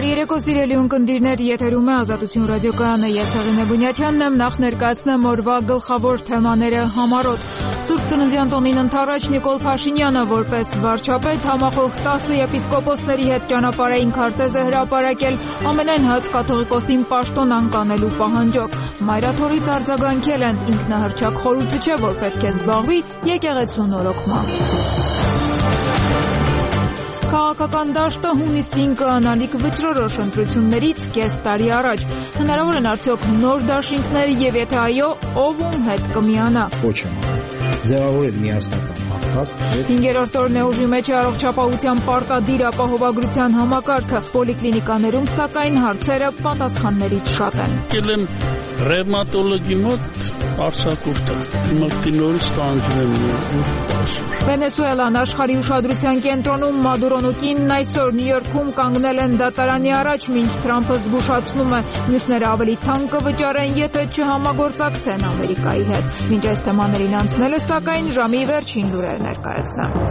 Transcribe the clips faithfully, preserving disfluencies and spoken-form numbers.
Բարի երեկո սիրելի ունկնդիրներ, եթերում է Ազատություն ռադիոկայանը, ես Հեղինե Բունյաթյանն եմ, նախ ներկայացնեմ օրվա գլխավոր թեմաները համառոտ։ Սուրբ Ծննդյան տոնին ընթառաջ Նիկոլ Փաշինյանը որպես վարչապետ համախոհ տասը եպիսկոպոսների հետ ճանապարհային քարտեզ է հրապարակել ամենայն հայ կաթողիկոսին պաշտոն անկանելու պահանջով։ Մայրաթորից արձագանքել են, ինքնահռչակ խորհուրդը չէ, որ պետք է զբաղվի եկեղեցու նորոգմամբ։ Քաղաքական դաշտը հունիսին կաանալիք վճռորոշ ընտրություններից կես տարի առաջ։ Հնարավոր են արդյոք նոր դաշինքներ եւ եթե այո, ով ում հետ կմիանա։ Ոչ եմ ձևավորել միասնական հաղթակ։ Հինգերորդ օրն է ուժի մեջ է առողջապահության պարտադիր ապահովագրության համակարգը։ Պոլիկլինիկաներում սակայն հարցերը պատասխաններից շատ են։ Եկել եմ ռևմատոլոգի մոտ արձակուրդը։ Հիմա նորից տանջում եմ։ Վենեսուելան աշխարհի ուշադրության կենտրոնում Մադուրոն ու կինն այսօր Նյու Յորքում կանգնել են դատարանի առաջ, մինչ Թրամփը զգուշացնում է, մյուսները ավելի թանկ կվճարեն, եթե չհամագործակցեն Ամերիկայի հետ։ Մինչ այս թեմաներին անցնելը, սակայն ժամի վերջին լուրեր ներկայացնեմ։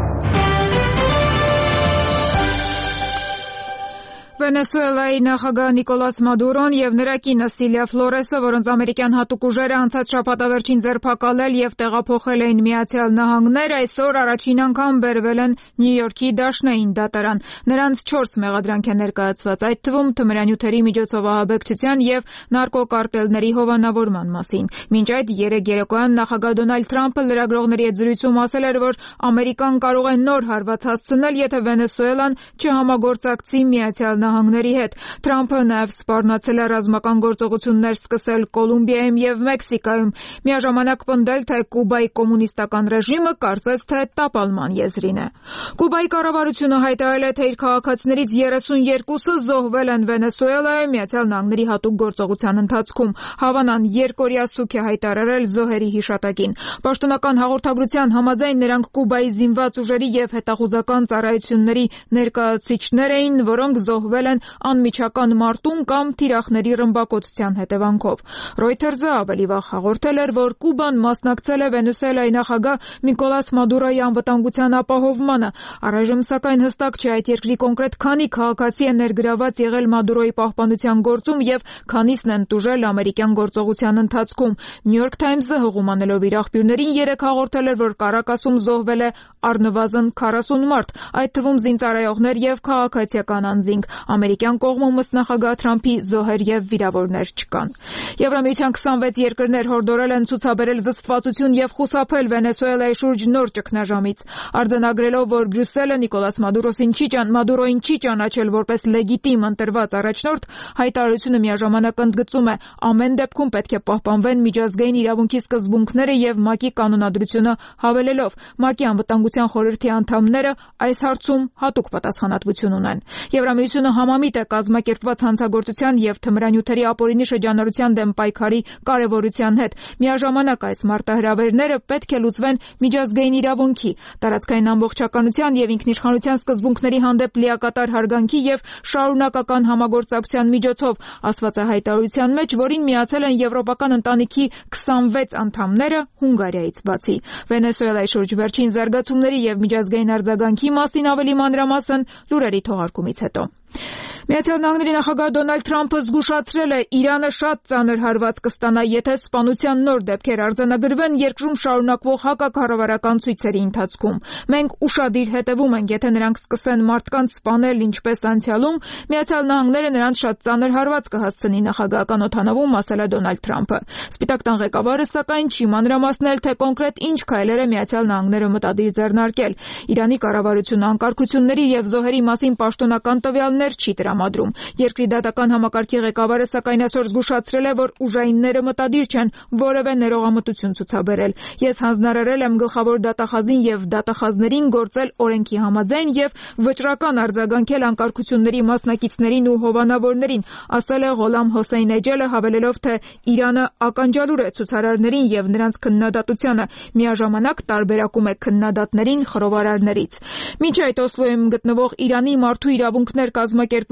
Վենեսուելայի նախագահ Նիկոլաս Մադուրոն եւ նրա կինը Սիլիա Ֆլորեսը, որոնց ամերիկյան հատուկ ուժերը անցած շաբաթավերջին ձերբակալել եւ տեղափոխել էին Միացյալ Նահանգներ, այսօր առաջին անգամ բերվել են Նյու Յորքի դաշնային դատարան։ Նրանց չորս մեղադրանք է ներկայացված, այդ թվում թմրանյութերի միջոցով ահաբեկչության եւ նարկոկարտելների հովանավորման մասին։ Մինչ այդ երեկ երեկոյան նախագահ Դոնալդ Թրամփը լրագրողների հետ զրույցում ասել էր, որ Ամերիկան կարող է նոր հարված հասցնել, եթե Վենեսուելան չհամագործակցի Միացյալ Նահանգների հետ։ Թրամփը նաև սպառնացել է ռազմական գործողություններ սկսել Կոլումբիայում եւ Մեքսիկայում, միաժամանակ պնդել, թե Կուբայի կոմունիստական ռեժիմը կարծես թե տապալման եզրին է։ Կուբայի կառավարությունը հայտարարել է, թե իր քաղաքացիներից երեսունյերկուսը զոհվել են Վենեսուելայում Միացյալ Նահանգների հատուկ գործողության ընթացքում։ Հավանան երկօրյա սուք է հայտարարել զոհերի հիշատակին։ Պաշտոնական հաղորդագրության համաձայն նրանք Կուբայի զինված ուժերի եւ հետախուզական ծառայությունների ներկայացուցիչներ էին, որոնք զոհվել են անմիջական մարտում կամ թիրախների ռմբակոծության հետևանքով։ Reuters-ը ավելի վաղ հաղորդել էր, որ Կուբան մասնակցել է Վենեսուելայի նախագահ Նիկոլաս Մադուրոյի անվտանգության ապահովմանը։ Առայժմ սակայն հստակ չէ այդ երկրի կոնկրետ քանի քաղաքացի է ներգրաված եղել Մադուրոյի պահպանության գործում եւ քանիսն են տուժել ամերիկյան գործողության ընթացքում։ New York Times-ը հղումանելով իր աղբյուրներին երեկ հաղորդել էր, որ Կարակասում զոհվել է առնվազն քառասուն մարդ, այդ թվում զինծառայողներ եւ քաղաքացիական անձինք։ Ամերիկյան կողմում ըստ նախագահ Թրամփի զոհեր եւ վիրավորներ չկան։ Եվրամիության քսանվեց երկրներ հորդորել են ցուցաբերել զսպվածություն եւ խուսափել Վենեսուելայի շուրջ նոր ճգնաժամից, արձանագրելով, որ Բրյուսելը Նիկոլաս Մադուրոսին չի ճան Մադուրոին չի ճանաչել որպես լեգիտիմ ընտրված առաջնորդ, հայտարարությունը միաժամանակ ընդգծում է, ամեն դեպքում պետք է պահպանվեն միջազգային իրավունքի սկզբունքները եւ ՄԱԿ-ի կանոնադրությունը հավելելով, ՄԱԿ-ի անվտանգության խորհրդի անդամները այս հարցում հատուկ պատասխանատվություն ունեն։ Եվրամիությունը համամիտ է կազմակերպված հանցագործության եւ թմրանյութերի ապօրինի շրջանառության դեմ պայքարի կարեւորության հետ։ Միաժամանակ այս մարտահրավերները պետք է լուծվեն միջազգային իրավունքի, տարածքային ամբողջականության եւ ինքնիշխանության սկզբունքների հանդեպ լիակատար հարգանքի եւ շարունակական համագործակցության միջոցով, ասված է հայտարարության մեջ, որին միացել են եվրոպական ընտանիքի քսանվեց անդամները Հունգարիայից բացի։ Վենեսուելայի շուրջ վերջին զարգացումների եւ միջազգային արձագանքի մասին ավելի մանրամասն լուրերի թողարկումից հետո։ Միացյալ Նահանգների նախագահ Դոնալդ Թրամփը զգուշացրել է, Իրանը շատ ծանր հարված կստանա, եթե սպանության նոր դեպքեր արձանագրվեն երկրում շարունակվող հակակառավարական ցույցերի ընթացքում։ Մենք ուշադիր հետևում ենք, եթե նրանք սկսեն մարդկանց սպանել ինչպես անցյալում, Միացյալ Նահանգները նրանց շատ ծանր հարված կհասցնի, նախագահական օդանավում ասել է Դոնալդ Թրամփը։ Սպիտակ տան ղեկավարը սակայն չի մանրամասնել, թե կոնկրետ ինչ քայլեր է Միացյալ Նահանգները մտադիր ձեռնարկել։ Իրանի կառավարությունը անկարգությունների եւ զոհերի մասին պաշտոնական տվյալներ չի տրամադրում։ Երկրի դատական համակարգի ղեկավարը սակայն այսօր զգուշացրել է, որ ուժայինները մտադիր չեն որևէ ներողամտություն ցուցաբերել։ Ես հանձնարարել եմ գլխավոր դատախազին եւ դատախազներին գործել օրենքի համաձայն եւ վճռական արձագանքել անկարգությունների մասնակիցներին ու հովանավորներին, ասել է Ղոլամ Հոսեյն Էջելը, հավելելով, թե Իրանը ականջալուր է ցուցարարներին եւ նրանց քննադատությանը, միաժամանակ տարբերակում է քննադատներին խռովարարներից։ Մինչ այդ Օսլոյում գտնվող Իրանի մարդու իրավունքներ կազմակերպության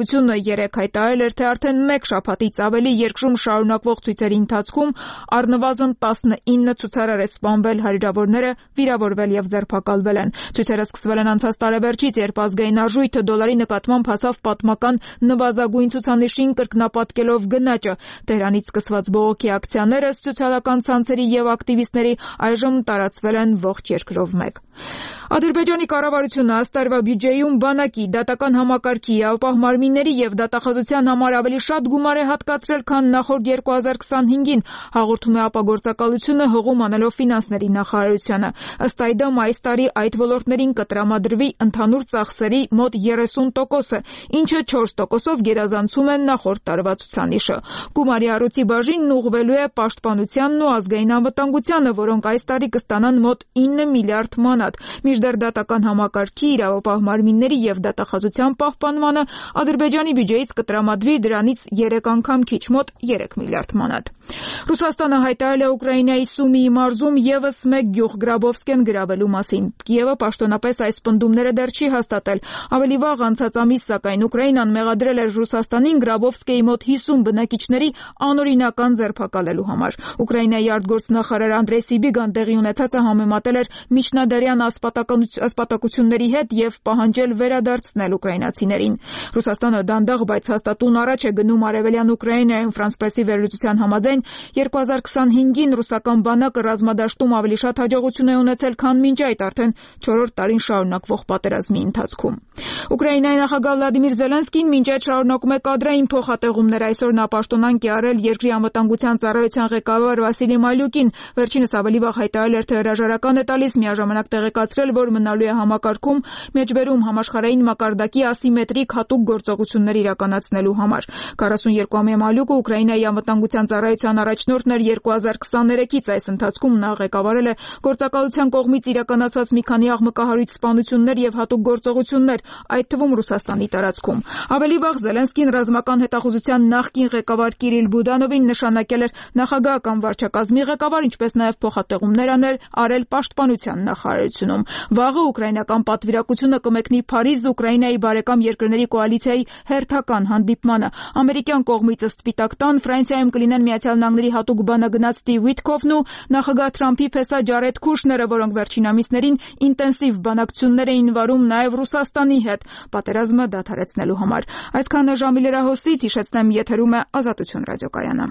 նախարարությունը երեկ հայտարարել էր, թե արդեն մեկ շաբաթից ավելի երկրում շարունակվող ցույցերի ընթացքում առնվազն տասնինը ցուցարար է սպանվել, հարյուրավորները վիրավորվել եւ ձերբակալվել են։ Ցույցերը սկսվել են անցած տարեվերջից, երբ ազգային արժույթը դոլարի նկատմամբ հասավ պատմական նվազագույն ցուցանիշին, կրկնապատկելով գնաճը։ Տեհրանից սկսված բողոքի ակցիաները սոցիալական ցանցերի եւ ակտիվիստների այժմ տարածվել են ողջ երկրով մեկ։ Ադրբեջանի կառավարությունը ըստ տարվա բյուջեում բանակի, դատական համակարգի, ապահ մարմինների եւ դատախազության համար ավելի շատ գումար է հատկացրել, քան նախորդ երկու հազար քսանհինգին, հաղորդում է ապագործակալությունը հղում անելով ֆինանսների նախարարությանը։ Ըստ այդմ այս տարի այդ ոլորտներին կտրամադրվի ընդհանուր ծախսերի մոտ երեսուն տոկոսը, ինչը չորս տոկոսով գերազանցում է նախորդ տարվա ցուցանիշը։ Գումարի առույցի բաժինն ուղղվելու է պաշտպանությանն ու ազգային անվտանգությանը, որոնք այս տարի կստանան մոտ ինը միլիարդ մանատ։ Մինչդեռ դատական համակարգի, իրավապահ մարմինների եւ դատախազության պահպանմանը Ադրբեջանի բյուջեից կտրամադրվի դրանից երեք անգամ քիչ, մոտ երեք միլիարդ մանատ։ Ռուսաստանը հայտարարել է Ուկրաինայի Սումիի մարզում եւս մեկ գյուղ Գրաբովսկեն գրավելու մասին։ Կիևը պաշտոնապես այս պնդումները դեռ չի հաստատել։ Ավելի վաղ անցած ամիս, սակայն Ուկրաինան մեղադրել էր Ռուսաստանին Գրաբովսկեի մոտ հիսուն բնակիչների անօրինական ձերբակալելու համար։ Ուկրաինայի արտգործնախարար Անդրեյ Սիբիգան տեղի ունեցածը համեմատել էր միջնադարյան ասպատակությունների հետ եւ պահանջել վերադարձնել ուկրաինացիներին։ Ռուսաստանը դանդաղ, բայց հաստատուն առաջ է գնում արևելյան Ուկրաինայում։ Ֆրանս պրեսի վերլուծության համաձայն երկու հազար քսանհինգին ռուսական բանակը ռազմադաշտում ավելի շատ հաջողություն է ունեցել, քան մինչ այդ արդեն չորրորդ տարին շարունակվող պատերազմի ընթացքում։ Ուկրաինայի նախագահ Վլադիմիր Զելենսկին մինչ այդ շարունակում է կադրային փոխհատեղումներ։ Այսօր նա պաշտոնանկ է արել երկրի անվտանգության ծառայության ղեկավար Վասիլի Մալյուկին։ Վերջինս ավելի վաղ հայտարարել էր, թե հրաժարական է տալիս, միաժամանակ տեղեկացրել, որ մնալու է համակարգում մեջբերում համաշխարհային մակարդակի ասիմետրիկ հատուկ գործողություններ իրականացնելու համար։ քառասունյոթամյա Մալյուկը Ուկրաինայի անվտանգության ծառայության առաջնորդն էր երկու հազար քսաներեքից։ Այս ընթացքում նա ղեկավարել է գործակալության կողմից իրականացված մի քանի աղմկահարույց սպանություններ եւ հատուկ գործողություններ, այդ թվում Ռուսաստանի տարածքում։ Ավելի վաղ Զելենսկին ռազմական հետախուզության նախկին ղեկավար Կիրիլ Բուդանովին նշանակել էր նախագահական վարչակազմի ղեկավար, ինչպես նաեւ փոխհատեղումներ անել արել պաշտպանության նախարարությունում։ Վաղը ուկրաինական պատվիրակությունը կմեկնի Փարիզ Ուկրաինայի բարեկամ երկրների կոալիցիայի հերթական հանդիպմանը։ Ամերիկյան կողմից ըստ Սպիտակ տան Ֆրանսիայում կլինեն Միացյալ Նահանգների հատուկ բանագնաց Սթիվ Ուիթքոֆն ու նախագահ Թրամփի փեսա Ջարեդ Քուշները, որոնք վերջին ամիսներին ինտենսիվ բանակցություններ էին վարում նաև Ռուսաստանի հետ պատերազմը դադարեցնելու համար։ Այսքանը ժամի լրահոսից, հիշեցնեմ, եթերում է Ազատություն ռադիոկայանը։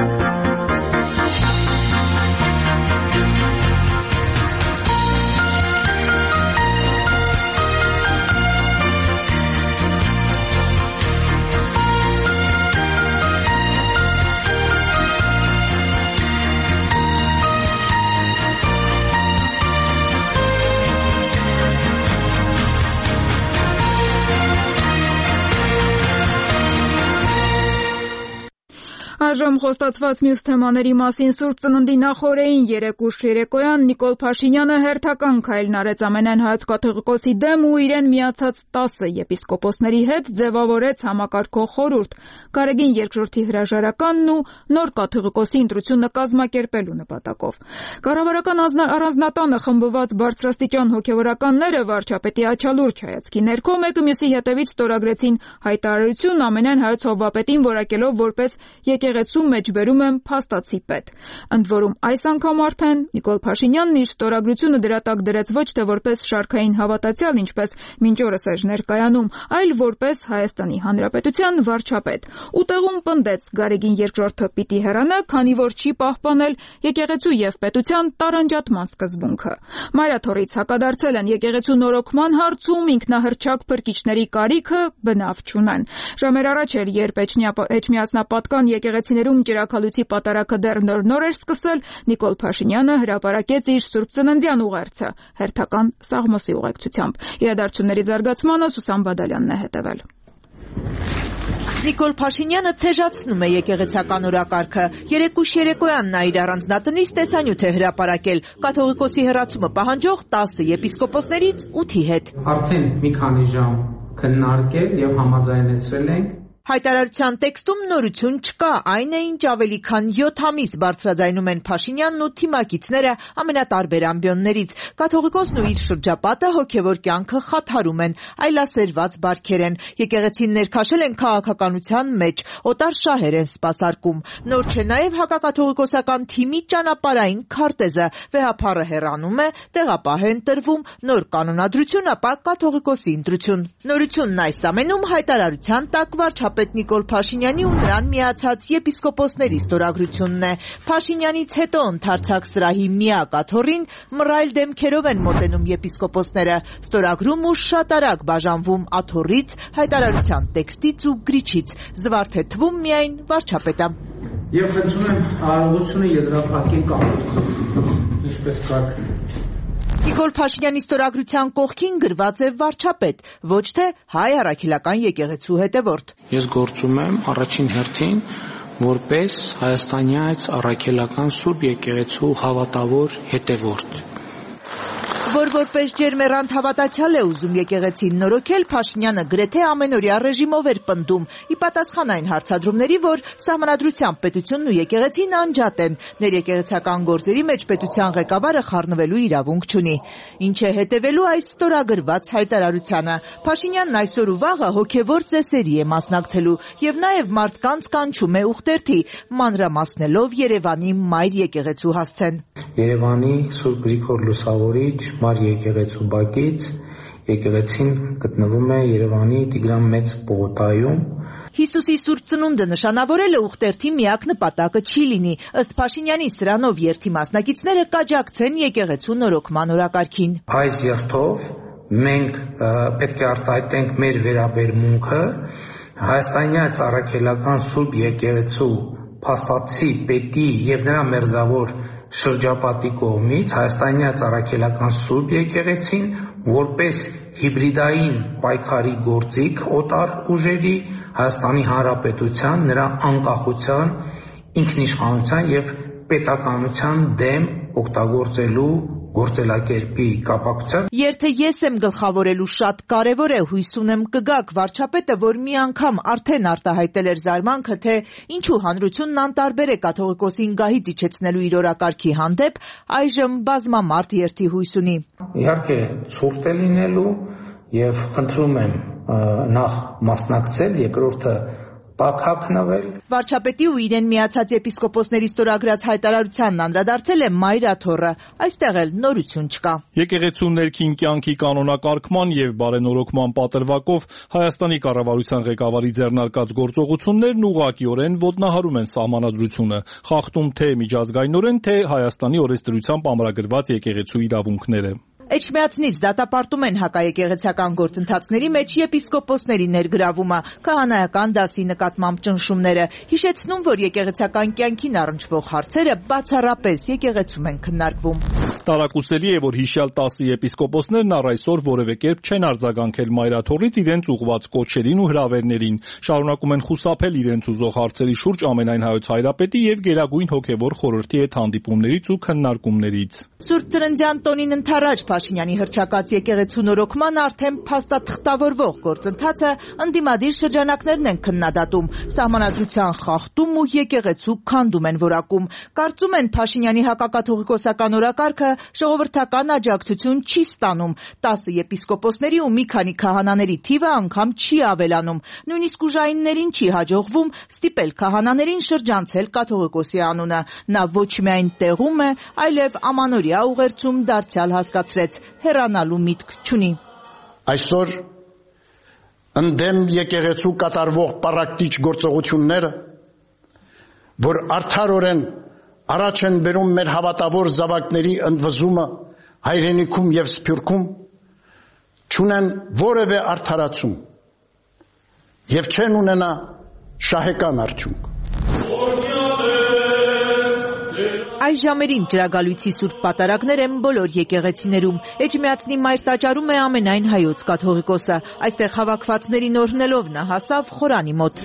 Այժմ խոստացված մյուս թեմաների մասին Սուրբ Ծննդի նախօրեին երեկ ուշ երեկոյան Նիկոլ Փաշինյանը հերթական քայլն արեց ամենայն հայոց կաթողիկոսի դեմ ու իրեն միացած տասը եպիսկոպոսների հետ ձևավորեց համակարգող խորհուրդ, Գարեգին երկրորդի հրաժարականն ու նոր կաթողիկոսի ընտրությունը կազմակերպելու նպատակով։ Կառավարական առանձնատանը խմբված բարձրաստիճան հոգևորականները վարչապետի աչալուրջ հայացքի ներքո մեկը մյուսի հետևից ստորագրեցին հայտարարություն ամենայն հայոց հովվապետին որակելով որպես եկեղեցու մեջբերում եմ փաստացի պետ։ Ընդ որում այս անգամ արդեն Նիկոլ Փաշինյանն իր ստորագրությունը դրա տակ դրեց ոչ թե որպես շարքային հավատացյալ, ինչպես մինչ օրս էր ներկայանում, այլ որպես Հայաստանի Հանրապետության վարչապետ։ Ուտեղում պնդեց Գարեգին երկրորդը պիտի հեռանա, քանի որ չի պահպանել եկեղեցու եւ պետության տարանջատման սկզբունքը։ Մայրաթորից հակադարձել են եկեղեցու նորոգման հարցում ինքնահռչակ փրկիչների կարիքը բնավ չունեն։ Ժամեր առաջ էր, երբ Էջմիածնապատկան եկեղեցիներում ճրագալույցի պատարակը դեռ նոր-նոր էր սկսել, Նիկոլ Փաշինյանը հրապարակեց իր Սուրբ Ծննդյան ուղերձը հերթական Սաղմոսի ուղեկցությամբ։ Իրադարձությունների զարգացմանը Սուսան Բադալյանն է հետևել։ Նիկոլ Փաշինյանը թեժացնում է եկեղեցական օրակարգը։ Երեկուշ երեկոյան նա իր առանձնատնից տեսանյութ է հրապարակել կաթողիկոսի հեռացումը պահանջող տասը եպիսկոպոսներից ութի հետ։ Արդեն մի քանի ժամ քննարկել եւ համաձայնեցրել ենք Հայտարարության տեքստում նորություն չկա, այն է ինչ ավելի քան յոթ ամիս բարձրաձայնում են Փաշինյանն ու թիմակիցները ամենատարբեր ամբիոններից։ Կաթողիկոսն ու իր շրջապատը հոգևոր կյանքը խաթարում են, այլասերված բարքեր են, եկեղեցին ներքաշել են քաղաքականության մեջ, օտար շահեր են սպասարկում։ Նոր չէ նաև հակակաթողիկոսական թիմի ճանապարհային քարտեզը, վեհափառը հեռանում է, տեղապահ են տրվում, նոր կանոնադրություն, ապա կաթողիկոսի ընտրություն։ Նորությունն այս ամենում հայտարարության տակ վարչապետ Նիկոլ Փաշինյանի ու նրան միացած եպիսկոպոսների ստորագրությունն է։ Փաշինյանից հետո ընդարձակ սրահի միակ աթոռին մռայլ դեմքերով են մոտենում եպիսկոպոսները, ստորագրում ու շատ արագ բաժանվում աթոռից, հայտարարության տեքստից ու գրիչից, զվարթ է թվում միայն վարչապետը։ Եվ խնդրում եմ արարողությունը եզրափակել կամոթ, ինչպես կարգն է։ Նիկոլ Փաշինյանի ստորագրության կողքին գրված է վարչապետ, ոչ թե հայ առաքելական եկեղեցու հետևորդ։ Ես գործում եմ առաջին հերթին որպես հայաստանյաց առաքելական Սուրբ եկեղեցու հավատավոր հետևորդ։ Որ որպես ջերմեռանդ հավատացյալ է ուզում եկեղեցին նորոգել, Փաշինյանը գրեթե ամենօրյա ռեժիմով էր պնդում, ի պատասխան այն հարցադրումների, որ Սահմանադրությամբ պետությունն ու եկեղեցին անջատ են, ներեկեղեցական գործերի մեջ պետության ղեկավարը խառնվելու իրավունք չունի։ Ինչ է հետևելու այս ստորագրված հայտարարությանը։ Փաշինյանն այսօր ու վաղը հոգևոր ծեսերի է մասնակցելու եւ նաեւ մարդկանց կանչում է ուխտերթի, մանրամասնելով Երևանի մայր եկեղեցու հասցեն։ Երևանի Սուրբ Գրիգոր Լուսավորիչ Մար եկեղեցու բակից եկեղեցին գտնվում է Երևանի Տիգրան Մեծ պողոտայում։ Հիսուսի Սուրբ Ծնունդը նշանավորելը ուխտերթի միակ նպատակը չի լինի, ըստ Փաշինյանի սրանով երթի մասնակիցները կաջակցեն եկեղեցու նորոգման օրակարգին։ Այս երթով մենք պետք է արտահայտենք մեր վերաբերմունքը հայաստանյաց առաքելական Սուրբ եկեղեցու փաստացի պետի եւ նրա մերձավոր շրջապատի կողմից հայաստանյաց առաքելական Սուրբ եկեղեցին որպես հիբրիդային պայքարի գործիք օտար ուժերի Հայաստանի Հանրապետության նրա անկախության, ինքնիշխանության եւ պետականության դեմ օգտագործելու գործելակերպի կապակցությամբ Երթը ես եմ գլխավորելու շատ կարևոր է, հույս ունեմ կգաք վարչապետը, որ մի անգամ արդեն արտահայտել էր զարմանքը, թե ինչու հանրությունն անտարբեր է կաթողիկոսին գահից իջեցնելու իր օրակարգի հանդեպ, այժմ բազմամարդ երթի հույս ունի։ Իհարկե ցուրտ է լինելու եւ խնդրում եմ նախ մասնակցել, երկրորդը տաքակնվել։ Վարչապետի ու իրեն միացած եպիսկոպոսների ստորագրած հայտարարությանն անդրադարձել է Մայր աթոռը, այստեղ էլ նորություն չկա։ Եկեղեցու ներքին կյանքի կանոնակարգման եւ բարենորոգման պատրվակով Հայաստանի կառավարության ղեկավարի ձեռնարկած գործողություններն ուղղակիորեն ոտնահարում են Սահմանադրությունը, խախտում թե միջազգայինորեն, թե Հայաստանի օրենսդրությամբ ամրագրված եկեղեցու իրավունքները։ Էջմիածնից դատապարտում են հակաեկեղեցական գործընթացների մեջ եպիսկոպոսների ներգրավումը, քահանայական դասի նկատմամբ ճնշումները, հիշեցնում, որ եկեղեցական կյանքին առնչվող հարցերը բացառապես եկեղեցում են քննարկվում։ Տարակուսելի է, որ հիշյալ տասը եպիսկոպոսներն առ այսօր որևէ կերպ չեն արձագանքել Մայր աթոռից իրենց ուղղված կոչերին ու հրավերներին, շարունակում են խուսափել իրենց ուզող հարցերի շուրջ ամենայն հայոց հայրապետի եւ Գերագույն հոգեվոր խորհրդի հետ հանդիպումներից ու քննարկումներից։ Սուրբ Ծննդյան տոնին ընթരാճ Փաշինյանի հռչակած եկեղեցու նորոգման արդեն փաստաթղթավորվող գործընթացը ընդդիմադիր շրջանակներն են քննադատում, Սահմանադրության խախտում ու եկեղեցու քանդում են որակում։ Կարծում են Փաշինյանի հակակաթողիկոսական օրակարգը ժողովրդական աջակցություն չի ստանում, տասը եպիսկոպոսների ու մի քանի քահանաների թիվը անգամ չի ավելանում, նույնիսկ ուժայիններին չի հաջողվում ստիպել քահանաներին շրջանցել կաթողիկոսի անունը։ Նա ոչ միայն տեղում է, այլև ամանորյա ուղերձում դարձյալ հասկացրեց, հեռանալու միտք չունի։ Այսօր ընդդեմ եկեղեցու կատարվող պարակտիչ գործողությունները, որ արդարորեն առաջ են բերում մեր հավատավոր զավակների ընդվզումը հայրենիքում եւ սփյուռքում, չունեն որևէ արդարացում եւ չեն ունենա շահեկան արդյունք։ Այս ժամերին ջրագալույցի Սուրբ պատարագներ են բոլոր եկեղեցիներում։ Էջմիածնի Մայր տաճարում է ամենայն հայոց կաթողիկոսը։ Այստեղ հավաքվածներին օրհնելով նա հասավ խորանի մոտ։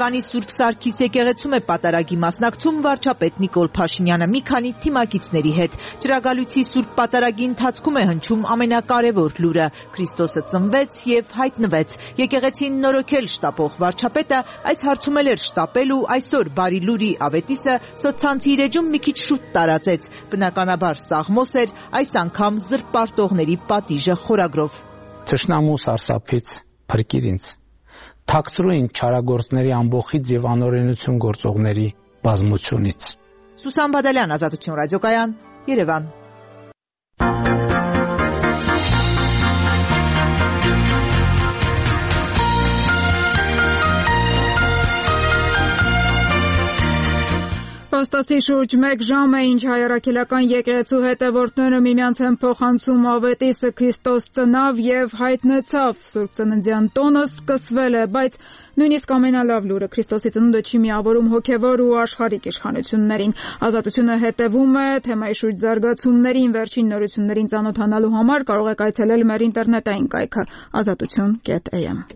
Երևանի Սուրբ Սարգիս եկեղեցում է պատարագի մասնակցում վարչապետ Նիկոլ Փաշինյանը մի քանի թիմակիցների հետ։ Ջրագալույցի Սուրբ պատարագի ընթացքում է հնչում ամենակարևոր լուրը՝ Քրիստոսը ծնվեց եւ հայտնվեց։ Եկեղեցին նորոգել շտապող վարչապետը այս հարցում էլ էր շտապել ու այսօր բարի լուրի ավետիսը սոցցանցի իր էջում մի քիչ շուտ տարածեց։ Բնականաբար սաղմոս էր, այս անգամ զրպարտողների պատիժը խորագրով։ Թշնամու սարսափից փրկիր ինձ, թաքցրու ինձ չարագործների ամբոխից եւ անօրենություն գործողների բազմությունից։ Սուսան Բադալյան, Ազատություն ռադիոկայան, Երևան։ Փաստացի շուրջ մեկ ժամ է, ինչ հայ-առաքելական եկեղեցու հետևորդները միմյանց են փոխանցում ավետիսը Քրիստոս ծնավ եւ հայտնեցավ։ Սուրբ Ծննդյան տոնը սկսվել է, բայց նույնիսկ ամենալավ լուրը Քրիստոսի ծնունդը չի միավորում հոգեվոր ու աշխարհիկ իշխանություններին։ Ազատությունը հետևում է թեմայի շուրջ զարգացումներին, վերջին նորություններին ծանոթանալու համար կարող եք այցելել մեր ինտերնետային կայքը ազատություն կետ a m։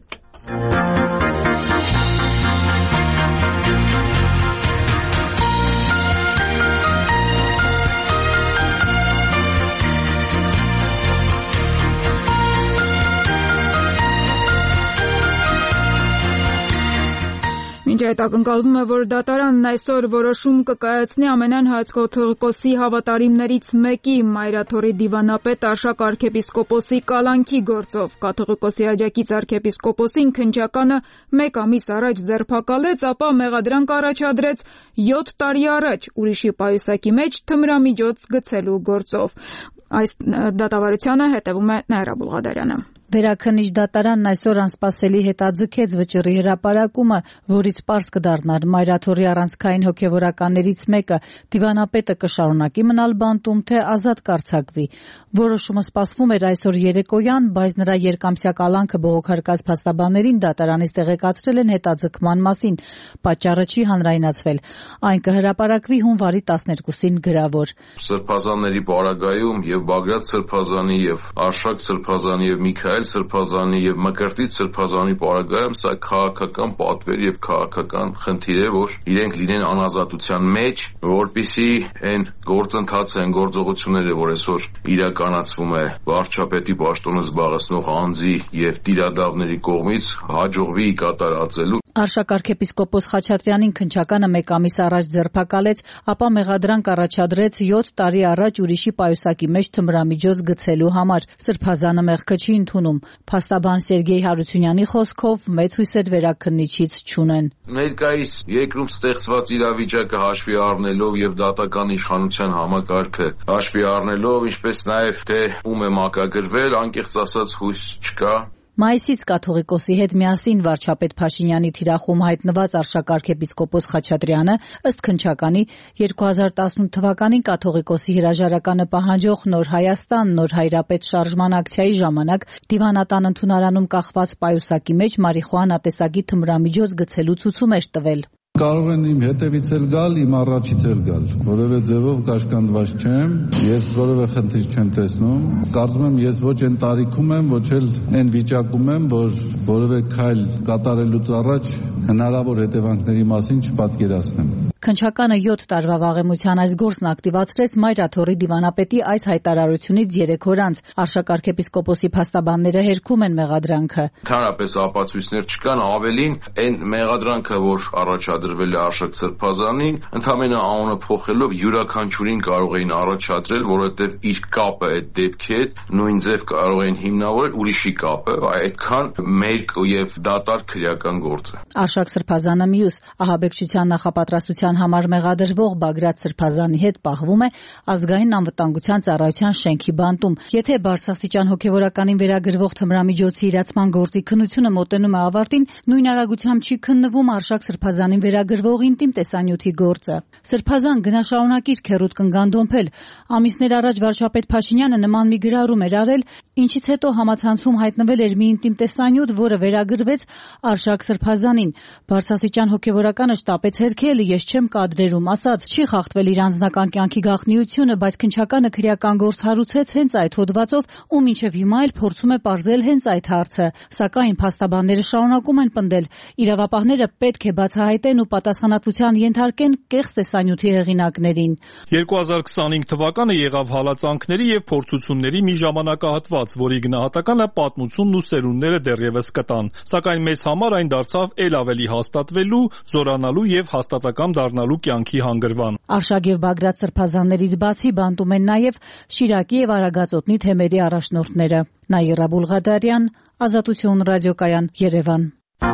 Մինչ այդ ակնկալվում է, որ դատարանն այսօր որոշում կկայացնի ամենայն հայոց կաթողիկոսի հավատարիմներից մեկի Մայրաթորի դիվանապետ Արշակ arczepiskopos-ի կալանքի գործով։ Կաթողիկոսի աջակից arczepiskopos-ին քննչականը մեկ ամիս առաջ ձերբակալեց, ապա մեղադրանք առաջադրեց յոթ տարի առաջ ուրիշի պայուսակի մեջ թմրամիջոց գցելու գործով։ Այս դատավարությանը հետևում է Նաիրա Բուլղադարյանը։ Վերաքննիչ դատարանն այսօր անսպասելի հետաձգեց վճռի հրապարակումը, որից պարզ կդառնար Մայրաթորի առանցքային հոգևորականներից մեկը դիվանապետը կշարունակի մնալ բանտում, թե ազատ կարձակվի։ Որոշումը սպասվում էր այսօր երեկոյան, բայց նրա երկամսյա կալանքը բողոքարկած փաստաբաններին դատարանից տեղեկացրել են հետաձգման մասին։ Պատճառը չի հանրայնացվել։ Այն կհրապարակվի հունվարի տասներկուսին գրավոր։ Սրբազանների պարագայում եւ Բագրատ Սրբազանի եւ Արշակ Սրբազանի եւ Միքայել Սրբազանի եւ Մկրտիչ Սրբազանի պարագայում սա քաղաքական պատվեր եւ քաղաքական խնդիր է, որ իրենք լինեն անազատության մեջ, որպիսի այն գործընթացը, այն գործողությունները, որ այսօր իրականացվում է վարչապետի պաշտոնը զբաղեցնող անձի եւ տիրադավների կողմից, հաջողվի կատարածելու։ Արշակ arczepiskopos Խաչատրյանին քննչականը մեկ ամիս առաջ ձերբակալեց, ապա մեղադրանք առաջադրեց յոթ տարի առաջ ուրիշի պայուսակի մեջ թմրամիջոց գցելու համար։ Սրբազանը մեղքը չի ընդունում։ Փաստաբան Սերգեյ Հարությունյանի խոսքով մեծ հույսեր վերաքննիչից չունեն։ Ներկայիս երկրում ստեղծված իրավիճակը հաշվի առնելով եւ դատական իշխանության համակարգը հաշվի առնելով, ինչպես նաեւ թե ում է մակագրվել, անկեղծ ասած հույս չկա։ Մայիսից կաթողիկոսի հետ միասին վարչապետ Փաշինյանի թիրախում հայտնված Արշակ arczepiskopos Խաչատրյանը ըստ քննչականի երկու հազար տասնութ թվականին կաթողիկոսի հրաժարականը պահանջող Նոր Հայաստան Նոր Հայրապետ շարժման ակցիայի ժամանակ դիվանատան ընդունարանում կախված պայուսակի մեջ մարիխուանա տեսակի թմրամիջոց գցելու ցուցում էր տվել։ Կարող են իմ հետևից էլ գալ, իմ առաջից էլ գալ, որևէ ձևով կաշկանդված չեմ, ես որևէ խնդիր չեմ տեսնում, կարծում եմ ես ոչ այն տարիքում եմ, ոչ էլ այն վիճակում եմ, որ որևէ քայլ կատարելուց առաջ հնարավոր հետևանքների մասին չպատկերացնեմ։ Քննչականը յոթ տարվա վաղեմության այս գործն ակտիվացրեց Մայրաթորի դիվանապետի այս հայտարարությունից երեք օր անց։ Արշակ arczepiskopos-ի փաստաբանները հերքում են մեղադրանքը։ Ընդհանրապես ապացույցներ չկան, ավելին այն մեղադրանքը, որ առաջադրվել է Արշակ Սրբազանին, ընդհանրապես անունը փոխելով յուրաքանչյուրին կարող էին առաջադրել, որովհետև իր կապը այդ դեպքի հետ նույն ձև կարող էին հիմնավորել ուրիշի կապը, այդքան մերկ եւ դատարկ քրեական գործ է։ Արշակ Սրբազանը մյուս ահաբեկչության նախապատրաստության համար մեղադրվող Բագրատ Սրբազանի հետ պահվում է ազգային անվտանգության ծառայության շենքի բանտում։ Եթե բարձրաստիճան հոգևորականին վերագրվող թմրամիջոցի իրացման գործի քննությունը մոտենում է ավարտին, նույն արագությամբ չի քննվում Արշակ Սրբազանին վերագրվող ինտիմ տեսանյութի գործը։ Սրբազան գնաշարունակիր քերուտ կնգանդոմփել։ Ամիսներ առաջ վարչապետ Փաշինյանը նման մի գրառում էր արել, ինչից հետո համացանցում հայտնվել էր մի ինտիմ տեսանյութ, որը վերագրվեց Արշակ Սրբազանին։ Բարձրաստիճան հոգևորականը շտապեց հերքել, ես չեմ Բաղդասարյան կադրերում ասաց, չի խախտվել իր անձնական կյանքի գաղտնիությունը, բայց քննչականը քրեական գործ հարուցեց հենց այդ հոդվածով ու մինչև հիմա էլ փորձում է պարզել հենց այդ հարցը։ Սակայն փաստաբանները շարունակում են պնդել, իրավապահները պետք է բացահայտեն ու պատասխանատվության ենթարկեն կեղծ տեսանյութի հեղինակներին։ երկու հազար քսանհինգ թվականը եղավ հալածանքների եւ փորձությունների մի ժամանակահատված, որի գնահատականը պատմությունն ու սերունդները դեռևս կտան, սակայն մեզ համար այն դարձավ ել ավելի հաստատվելու, զորանալու եւ հաստատակամ դառնալու կյանքի հանգրվան։ Արշակ եւ Բագրատ սրբազաններից բացի բանտում են նաեւ Շիրակի եւ Արագածոտնի թեմերի առաջնորդները։ Նաիրա Բուլղադարյան, Ազատություն ռադիոկայան, Երևան։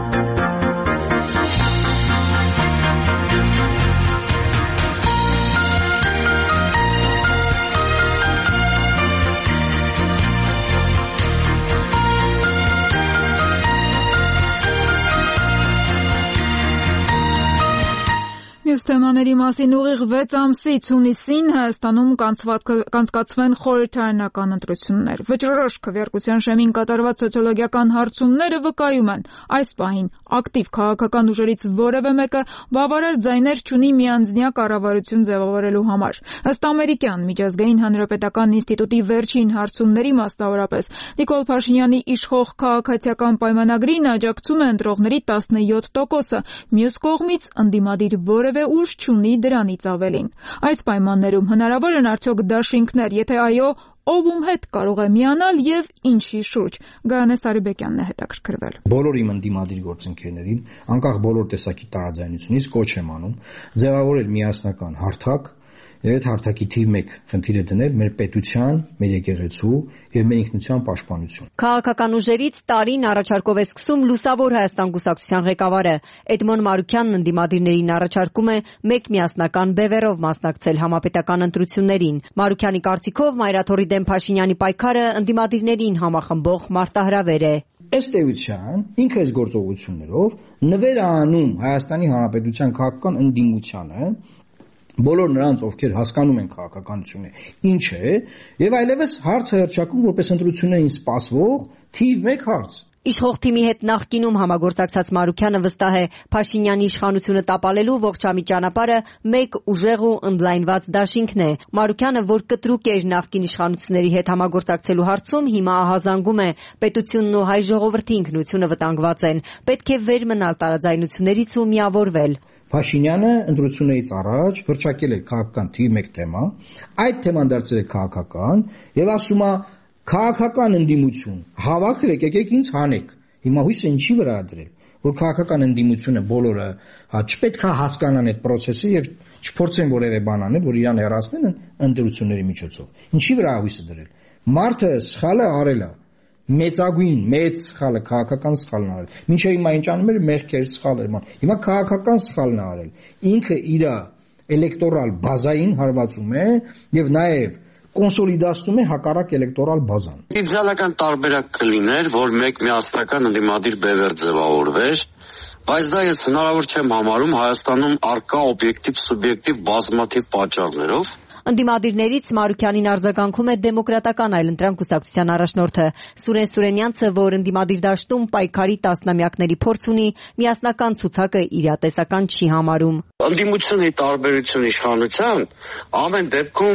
Մյուս թեմաների մասին ուղիղ վեց ամսից հունիսին Հայաստանում կանցկացվեն խորհրդարանական ընտրություններ։ Վճռորոշ քվեարկության շեմին կատարված սոցիոլոգիական հարցումները վկայում են, այս պահին ակտիվ քաղաքական ուժերից որևէ մեկը բավարար ձայներ չունի միանձնյա կառավարություն ձևավորելու համար։ Ըստ ամերիկյան միջազգային հանրապետական ինստիտուտի վերջին հարցումների, մասնավորապես Նիկոլ Փաշինյանի իշխող քաղաքացիական պայմանագրին աջակցում է ընտրողների տասնյոթ տոկոսը, մյուս կողմից ընդդիմադիր որևէ ուժ չունի դրանից ավելին։ Այս պայմաններում հնարավոր են արդյոք դաշինքներ, եթե այո, ով ում հետ կարող է միանալ եւ ինչի շուրջ։ Գայանե Սարիբեկյանն է հետաքրքրվել։ Բոլոր իմ ընդդիմադիր գործընկերներին, անկախ բոլոր տեսակի տարաձայնությունից կոչ եմ անում ձևավորել միասնական հարթակ եւ այդ հարթակի թիվ մեկ խնդիրը դնել մեր պետության, մեր եկեղեցու եւ մեր ինքնության պաշտպանություն։ Քաղաքական ուժերից տարին առաջարկով է սկսում Լուսավոր Հայաստան կուսակցության ղեկավարը Էդմոն Մարուքյանն ընդդիմադիրներին առաջարկում է մեկ միասնական բևեռով մասնակցել համապետական ընտրություններին։ Մարուքյանի կարծիքով Մայրաթորի դեմ Փաշինյանի պայքարը ընդդիմադիրներին համախմբող մարտահրավեր է։ Ըստ էության, ինքը այս գործողություններով նվեր է անում Հայաստանի Հանրապետության քաղաքական ընդդիմությանը, բոլոր նրանց, ովքեր հասկանում են քաղաքականությունը ինչ է, եւ այլևս հարցը հռչակում որպես ընտրություններին սպասվող թիվ մեկ հարց։ Իշխող թիմի հետ նախկինում համագործակցած Մարուքյանը վստահ է Փաշինյանի իշխանությունը տապալելու ողջամի ճանապարհը մեկ ուժեղ ու ընդլայնված դաշինքն է։ Մարուքյանը, որ կտրուկ էր նախկին իշխանությունների հետ համագործակցելու հարցում, հիմա ահազանգում է պետությունն ու հայ ժողովրդի ինքնությունը վտանգված են։ Պետք է վեր մնալ տարաձայնություններից ու միավորվել։ Փաշինյանը ընտրություններից առաջ հռչակել է քաղաքական թիվ մեկ թեմա, այդ թեման դարձել է քաղաքական եւ ասում է քաղաքական ընդդիմություն, հավաքեք, եկեք ինձ հանեք։ Հիմա հույսը ինչի վրա է դրել, որ քաղաքական ընդդիմությունը բոլորը հա չպետք է հասկանան այդ process-ը եւ չփորձեն որևէ բան անել, որ իրան հեռացնեն ընտրությունների միջոցով։ Ինչի վրա հույսը դրել։ Մարդը սխալը արել է, մեծագույն մեծ սխալը քաղաքական սխալն արել։ Մինչև հիմա ինչ անում էր մեղքեր սխալ էր ման։ Հիմա քաղաքական սխալն է արել։ Ինքը իր էլեկտորալ բազային հարվածում է եւ նաեւ կոնսոլիդացնում է հակառակ էլեկտորալ բազան։ Իդեալական տարբերակ կլիներ, որ մեկ միասնական ընդդիմադիր բևեռ ձևավորվեր, բայց դա ես հնարավոր չեմ համարում Հայաստանում առկա օբյեկտիվ սուբյեկտիվ բազմաթիվ պատճառներով։ Ընդդիմադիրներից Մարուքյանին արձագանքում է Դեմոկրատական այլընտրանք կուսակցության առաջնորդը Սուրեն Սուրենյանցը, որ ընդդիմադիր դաշտում պայքարի տասնամյակների փորձ ունի, միասնական ցուցակը իրատեսական չի համարում։ Ընդդիմությունների տարբերություն իշխանության ամեն դեպքում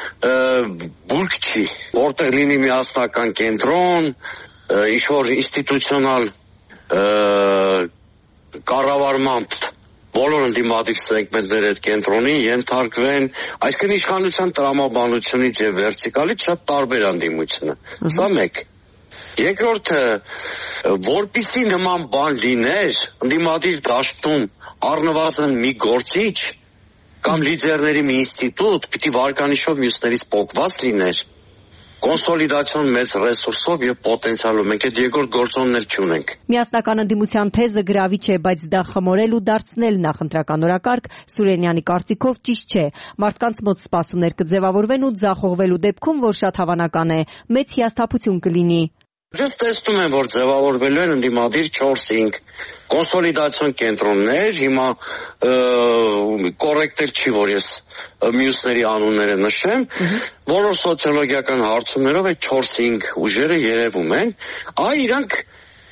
բուրգ չի, որտեղ լինի միասնական կենտրոն, ինչ-որ ինստիտուցիոնալ կառավարմամբ բոլոր ընդդիմադիր սեգմենտները այդ կենտրոնին ենթարկվեն, այսինքն իշխանության տրամաբանությունից եւ վերտիկալից շատ տարբեր ընդդիմությունը։ Սա մեկ։ Երկրորդը, որպիսի նման բան լիներ, ընդդիմադիր դաշտում առնվազն մի գործիչ կամ լիդերների մի ինստիտուտ պիտի վարկանիշով մյուսներից փոխված լիներ, կոնսոլիդացիոն մեծ ռեսուրսով եւ պոտենցիալով, մենք այդ երկրորդ գործոններ չունենք։ Միասնական ընդդիմության թեզը գրավիչ է, բայց դա խմորել ու դարձնել նախընտրական օրակարգ Սուրենյանի կարծիքով ճիշտ չէ։ Մարդկանց մոտ սպասումներ կձևավորվեն ու ձախողվելու դեպքում, որ շատ հավանական է, մեծ հիասթափություն կլինի։ Ես տեսնում եմ, որ ձևավորվելու են ընդդիմադիր չորս-հինգ կոնսոլիդացիոն կենտրոններ, հիմա կոռեկտ չի, որ ես մյուսների անունները նշեմ, բոլոր սոցիոլոգիական հարցումներով այդ չորս-հինգ ուժերը երևում են, այ իրանք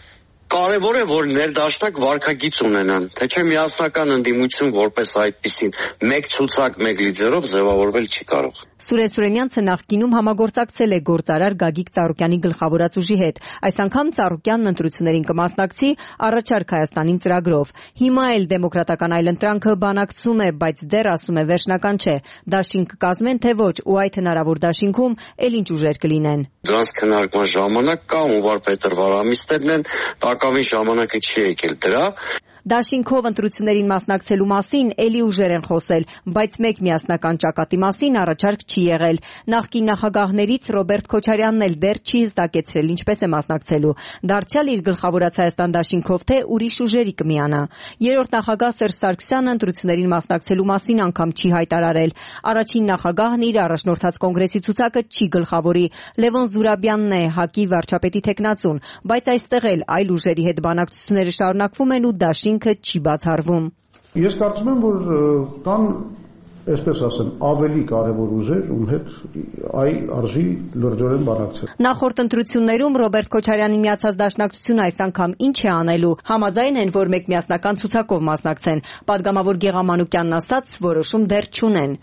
Կարևոր է, որ ներդաշնակ վարքագիծ ունենան, թե չէ միասնական ընդդիմություն որպես այդպիսին մեկ ցուցակ, մեկ լիդերով ձևավորվել չի կարող։ Սուրեն Սուրենյանցը նախկինում համագործակցել է գործարար Գագիկ Ծառուկյանի գլխավորած ուժի հետ։ Այս անգամ Ծառուկյանն ընտրություններին կմասնակցի առաջարկ Հայաստանին ծրագրով։ Հիմա էլ դեմոկրատական այլընտրանքը բանակցում է, բայց դեռ ասում է վերջնական չէ։ Դաշինք կկազմեն թե ոչ, ու այդ հնարավոր դաշինքում էլ ինչ ուժեր կլինեն։ Դրանց քննարկման ժամանակ կա ու վարպետր վարամիստերն են, տակավին ժամանակը չի եկել դրա։ Դաշինքով ընտրություններին մասնակցելու մասին էլի ուժեր են խոսել, բայց մեկ միասնական ճակատի մասին առաջարկ չի եղել։ Նախկին նախագահներից Ռոբերտ Քոչարյանն էլ դեռ չի հստակեցրել ինչպես է մասնակցելու։ Դարձյալ իր գլխավորած Հայաստան դաշինքով թե ուրիշ ուժերի կմիանա։ Երրորդ նախագահ Սերժ Սարգսյանը ընտրություններին մասնակցելու մասին անգամ չի հայտարարել։ Առաջին նախագահն իր առաջնորդած կոնգրեսի ցուցակը չի գլխավորի։ Լևոն Զուրաբյանն է ՀԱԿ-ի վարչապետի թեկնածուն, բայց այստեղ էլ այլ ուժերի հետ բանակցությունները շարունակվում են ու դաշինքը չի բացառվում։ Ես կարծում եմ, որ կան, այսպես ասեմ, ավելի կարևոր ուժեր, ում հետ այ արժի լրջորեն բանակցել։ Նախորդ ընտրություններում Ռոբերտ Քոչարյանի միացած դաշնակցությունը այս անգամ ինչ է անելու։ Համաձայն են, որ մեկ միասնական ցուցակով մասնակցեն։ Պատգամավոր Գեգամ Մանուկյանն ասաց, որոշում դեռ չունեն։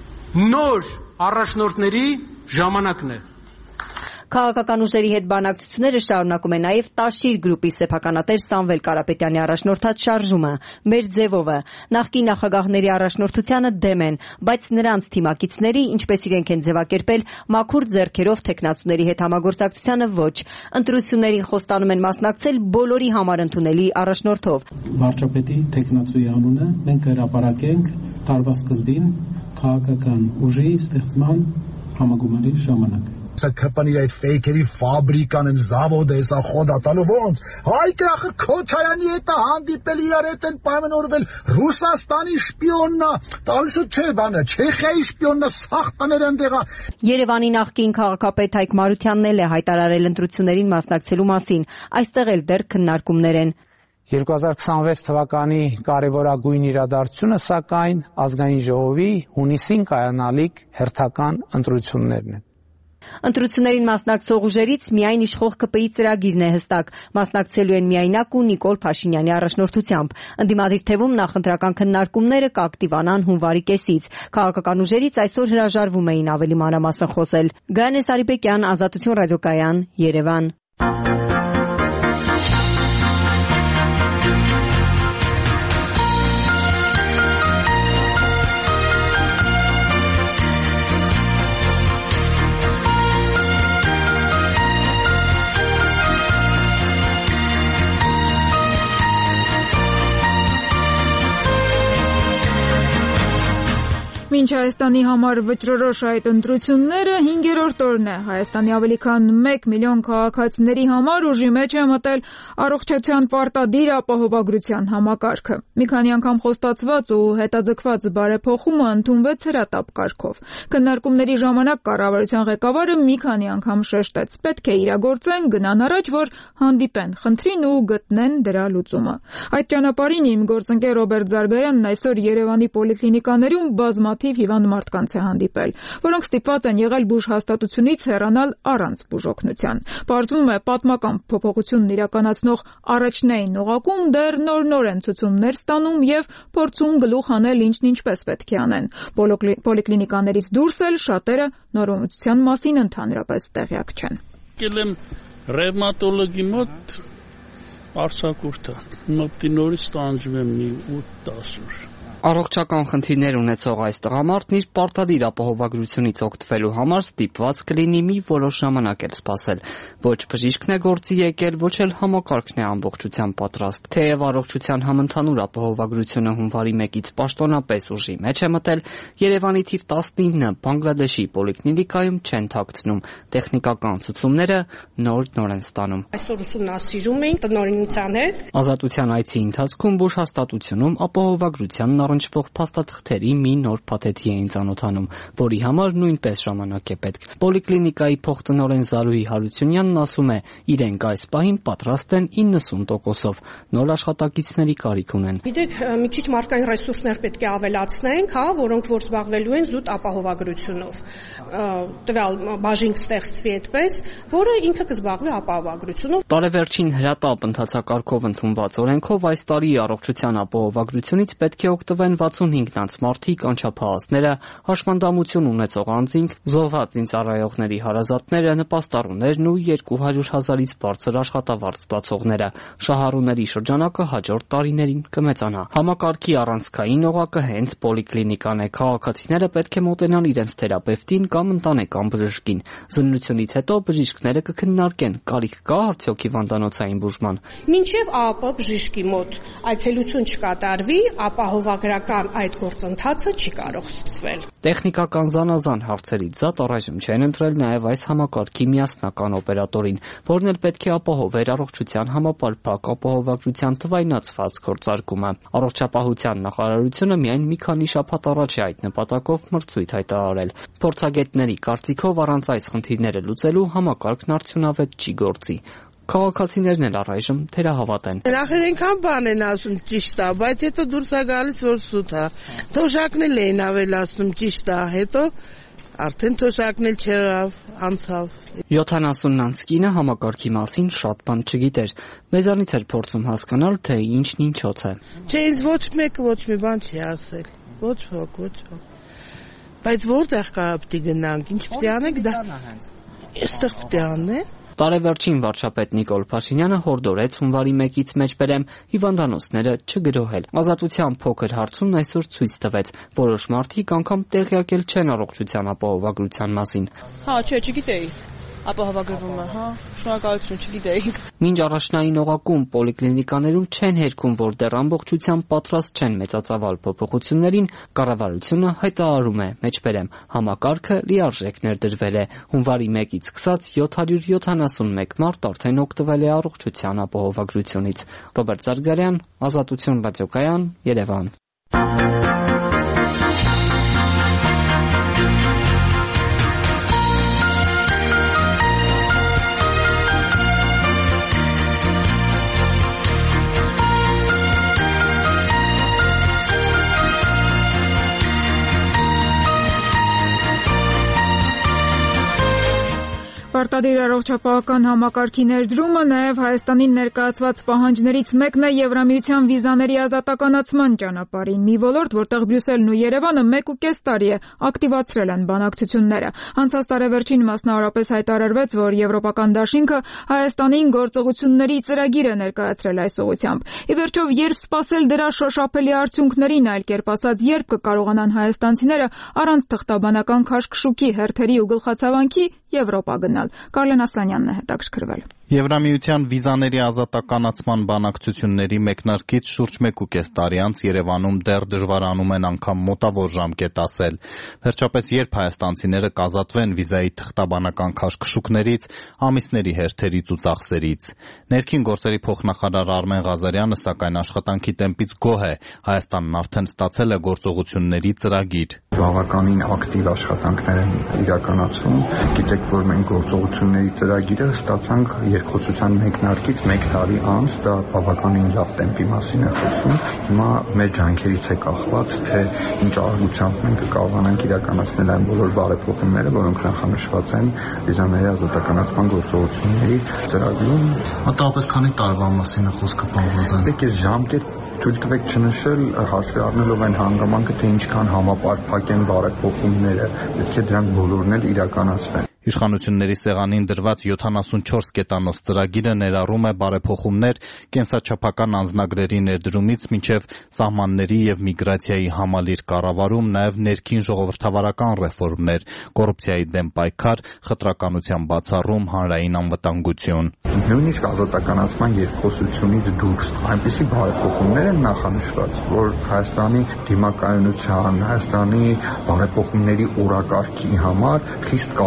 Նոր առաջնորդների ժամանակն է։ Քաղաքական ուժերի հետ բանակցությունները շարունակում է նաև Տաշիր գրուպի սեփականատեր Սամվել Կարապետյանի առաջնորդած շարժումը, մեր ձևովը։ Նախկին նախագահների առաջնորդությանը դեմ են, բայց նրանց թիմակիցների, ինչպես իրենք են ձևակերպել, մաքուր ձեռքերով թեկնածուների հետ համագործակցությանը ոչ։ Ընտրություններին խոստանում են մասնակցել բոլորի համար ընդունելի առաջնորդով։ Վարչապետի թեկնածուի անունը մենք հրապարակենք տարվա սկզբին քաղաքական ուժի ստեղծման համագումարի ժամանակ։ Կապանի այդ ֆեյքերի ֆաբրիկան են զավոդը էսա խոդատալու ոնց հայկը ախը Քոչարյանի հետ հանդիպել իրար հետ են պայմանավորվել Ռուսաստանի շպիոննա տալսու չէ բանը Չեխիայի շպիոննա սախտաներ ընդեղա։ Երևանի նախկին քաղաքապետ Հայկ Մարությանն էլ է հայտարարել ընտրություններին մասնակցելու մասին, այստեղ էլ դեռ քննարկումներ են։ երկու հազար քսանվեց թվականի կարևորագույն իրադարձությունը սակայն ազգային ժողովի հունիսին կայանալիք հերթական ընտրություններն են։ Ընտրություններին մասնակցող ուժերից միայն իշխող ԿՊ-ի ծրագիրն է հստակ։ Մասնակցելու են միայնակ ու Նիկոլ Փաշինյանի առաջնորդությամբ։ Ընդդիմադիր թևում նախընտրական քննարկումները կակտիվանան հունվարի կեսից։ Քաղաքական ուժերից այսօր հրաժարվում էին ավելի մանրամասն խոսել։ Գայանե Սարիբեկյան, Ազատություն ռադիոկայան, Երևան։ Մինչ Հայաստանի համար վճռորոշ այդ ընտրությունները հինգերորդ օրն է։ Հայաստանի ավելի քան մեկ միլիոն քաղաքացիների համար ուժի մեջ է մտել առողջության պարտադիր ապահովագրության համակարգը։ Մի քանի անգամ խոստացված ու հետաձգված բարեփոխումը ընդունվեց հրատապ կարգով։ Քննարկումների ժամանակ կառավարության ղեկավարը մի քանի անգամ շեշտեց. պետք է իրագործեն, գնան առաջ, որ հանդիպեն, խնդրին ու գտնեն դրա լուծումը։ Այդ ճանապարհին իմ գործընկեր Ռոբերտ Զարգարյանն այսօր Երևանի պոլիկլինիկաներում բազմաթիվ հիվանդ մարդկանց է հանդիպել, որոնք ստիպված են եղել բուժհաստատությունից հեռանալ առանց բուժօգնության։ Պարզվում է, պատմական փոփոխությունն իրականացնող առաջնային օղակում դեռ նոր-նոր են ցուցումներ ստանում եւ փորձում գլուխ հանել ինչն ինչպես պետք է անեն։ Պոլիկլինիկաներից դուրս էլ շատերը նորամուծության մասին ընդհանրապես տեղյակ չեն։ Եկել եմ ռևմատոլոգի մոտ արձակուրդը, մոտի նորից տանջում եմ մի ութ-դաս օր։ Առողջական խնդիրներ ունեցող այս տղամարդն իր պարտադիր ապահովագրությունից օգտվելու համար ստիպված կլինի մի որոշ ժամանակ էլ սպասել։ Ոչ բժիշկն է գործի եկել, ոչ էլ համակարգն է ամբողջությամբ պատրաստ։ Թեև առողջության համընդհանուր ապահովագրությունը հունվարի մեկից պաշտոնապես ուժի մեջ է մտել, Երևանի թիվ տասնինը Բանգլադեշի պոլիկլինիկայում չեն թաքցնում։ Տեխնիկական ցուցումները նոր-նոր են ստանում։ Այսօր ուսումնասիրում ենք տնօրինության հետ։ Ազատության այցի ընթացքում բուժհաստատությունում ապահովագրության առնչվող փաստաթղթերի մի նոր փաթեթի էին ծանոթանում, որի համար նույնպես ժամանակ է պետք։ Պոլիկլինիկայի փոխտնօրեն Զարուհի Հարությունյանն ասում է, իրենք այս պահին պատրաստ են իննսուն տոկոսով, նոր աշխատակիցների կարիք ունեն։ Գիտեք, մի քիչ մարդկային ռեսուրսներ պետք է ավելացնենք, հա, որոնք որ զբաղվելու են զուտ ապահովագրությունով։ Տվյալ բաժին կստեղծվի այդպես, որը ինքը կզբաղվի ապահովագրությունով։ Տարեվերջին հրատապ ընթացակարգով ընդունված օրենքով այս տարի առողջության ապահովագրությունից պետք է օգտվեն վաթսունհինգ մարդիկ, անչափահասները, հաշմանդամություն ունեցող անձինք, զոհված ինձարայողների հարազատները, նպաստառուներն ու երկու հարյուր հազարից բարձր աշխատավարձ ստացողները։ Շահառուների շրջանակը հաջորդ տարիներին կմեծանա։ Համակարգի առանցքային օղակը հենց պոլիկլինիկան է։ Քաղաքացիները պետք է մոտենան իրենց թերապևտին կամ ընտանեկան բժշկին։ Զննությունից հետո բժիշկները կքննարկեն, կարիք կա արդյոք հիվանդանոցային բուժման։ Մինչև ԱՊ բժշկի մոտ այցելություն չկատարվի, ապահովագրական այդ գործընթացը չի կարող սկսվել։ Տեխնիկական զանազան հարցերից զատ առայժմ չեն ընտրել նաև այս համակարգի միասնական օպերատորին, որն էլ պետք է ապահովեր առողջության համապարփակ ապահովագրության թվայնացված գործարկումը։ Առողջապահության նախարարությունը միայն մի քանի շաբաթ առաջ է այդ նպատակով մրցույթ հայտարարել։ Փորձագետների կարծիքով առանց այս խնդիրները լուծելու համակարգն արդյունավետ չի գործի։ Քաղաքացիներն էլ առայժմ թերահավատ են։ Նախ այնքան բան են ասում ճիշտ է, բայց հետո դուրս է գալիս որ սուտ է։ Թոշակն էլ էին ավելացնում ճիշտ է, հետո արդեն թոշակն էլ չեղավ, անցավ։ յոթանասուն անց կինը համակարգի մասին շատ բան չգիտեր։ Մեզանից էր փորձում հասկանալ, թե ինչն ինչոց է։ Չէ, ինձ ոչ մեկը ոչ մի բան չի ասել։ Ոչ ոք, ոչ ոք։ Բայց որտեղ կարապտի գնանք, ինչ պետք է անենք դա։ Այստեղ պետք է անեն։ Տարեվերջին վարչապետ Նիկոլ Փաշինյանը հորդորեց հունվարի մեկից մեջբերեմ հիվանդանոցները չգրոհել։ Ազատության փոքր հարցումն այսօր ցույց տվեց, որոշ մարդիկ անգամ տեղյակ էլ չեն առողջության ապահովագրության մասին։ Հա, չէ, չգիտեի։ Ապահովագրվում է, հա, շնորհակալություն, չգիտեի։ Մինչ առաջնային օղակում պոլիկլինիկաներում չեն հերքում, որ դեռ ամբողջությամբ պատրաստ չեն մեծածավալ փոփոխություններին, կառավարությունը հայտարարում է, մեջբերեմ, համակարգը լիարժեք ներդրվել է։ Հունվարի մեկից սկսած յոթ հարյուր յոթանասունմեկ մարդ արդեն օգտվել է առողջության ապահովագրությունից։ Ռոբերտ Զարգարյան, Ազատություն ռադիոկայան, Երևան։ Պարտադիր առողջապահական համակարգի ներդրումը նաև Հայաստանին ներկայացված պահանջներից մեկն է Եվրամիության վիզաների ազատականացման ճանապարհին։ Մի ոլորտ, որտեղ Բրյուսելն ու Երևանը մեկ ու կես տարի է ակտիվացրել են բանակցությունները։ Անցած տարեվերջին մասնավորապես հայտարարվեց, որ Եվրոպական դաշինքը Հայաստանին գործողությունների ծրագիր է ներկայացրել այս ուղղությամբ։ Ի վերջո, երբ սպասել դրա շոշափելի արդյունքներին, այլ կերպ ասած, երբ կկարողանան հայաստանցիները առանց թղթաբանական քաշքշուկի, հերթերի ու գլխացավանքի Եվրոպա գնալ։ Կարլեն Ասլանյանն է հետաքրքրվել։ Եվրամիության վիզաների ազատականացման բանակցությունների մեկնարկից շուրջ մեկ ու կես տարի անց Երևանում դեռ դժվարանում են անգամ մոտավոր ժամկետ ասել։ Վերջապես երբ հայաստանցիները կազատվեն վիզայի թղթաբանական քաշքշուկներից, ամիսների հերթերից ու ծախսերից։ Ներքին գործերի փոխնախարար Արմեն Ղազարյանը սակայն աշխատանքի տեմպից գոհ է։ Հայաստանն արդեն ստացել է գործողությունների ծրագիր։ Բավականին ակտիվ աշխատանքներ են իրականացվում։ Գիտեք, որ մենք գործողությունների ծրագիրը ստացանք երկխոսության մեկնարկից մեկ տարի անց, դա բավականին լավ տեմպի մասին է խոսում։ Հիմա մեր ջանքերից է կախված, թե ինչ արագությամբ մենք կարողանանք իրականացնել այն բոլոր բարեփոխումները, որոնք նախանշված են վիզաների ազատականացման գործողությունների ծրագրում։ Մոտավորապես քանի տարվա մասին է խոսքը, պարոն Ղազարյան։ Դեք այս ժամկետ թույլ տվեք չնշել, հաշվի առնելով այն հանգամանքը, թե ինչքան համապարփակ են բարեփոխումները, պետք է դրանք բոլորն էլ իրականացվեն։ Իշխանությունների սեղանին դրված յոթանասունչորս կետանոց ծրագիրը ներառում է բարեփոխումներ կենսաչափական անձնագրերի ներդրումից մինչև սահմանների եւ միգրացիայի համալիր կառավարում, նաեւ ներքին ժողովրդավարական ռեֆորմներ, կոռուպցիայի դեմ պայքար, խտրականության բացառում, հանրային անվտանգություն։ Նույնիսկ ազատականացման երկխոսությունից դուրս այնպիսի բարեփոխումներ են նախանշված, որ Հայաստանի դիմակայունության, Հայաստանի բարեփոխումների օրակարգի համար խիստ կարևոր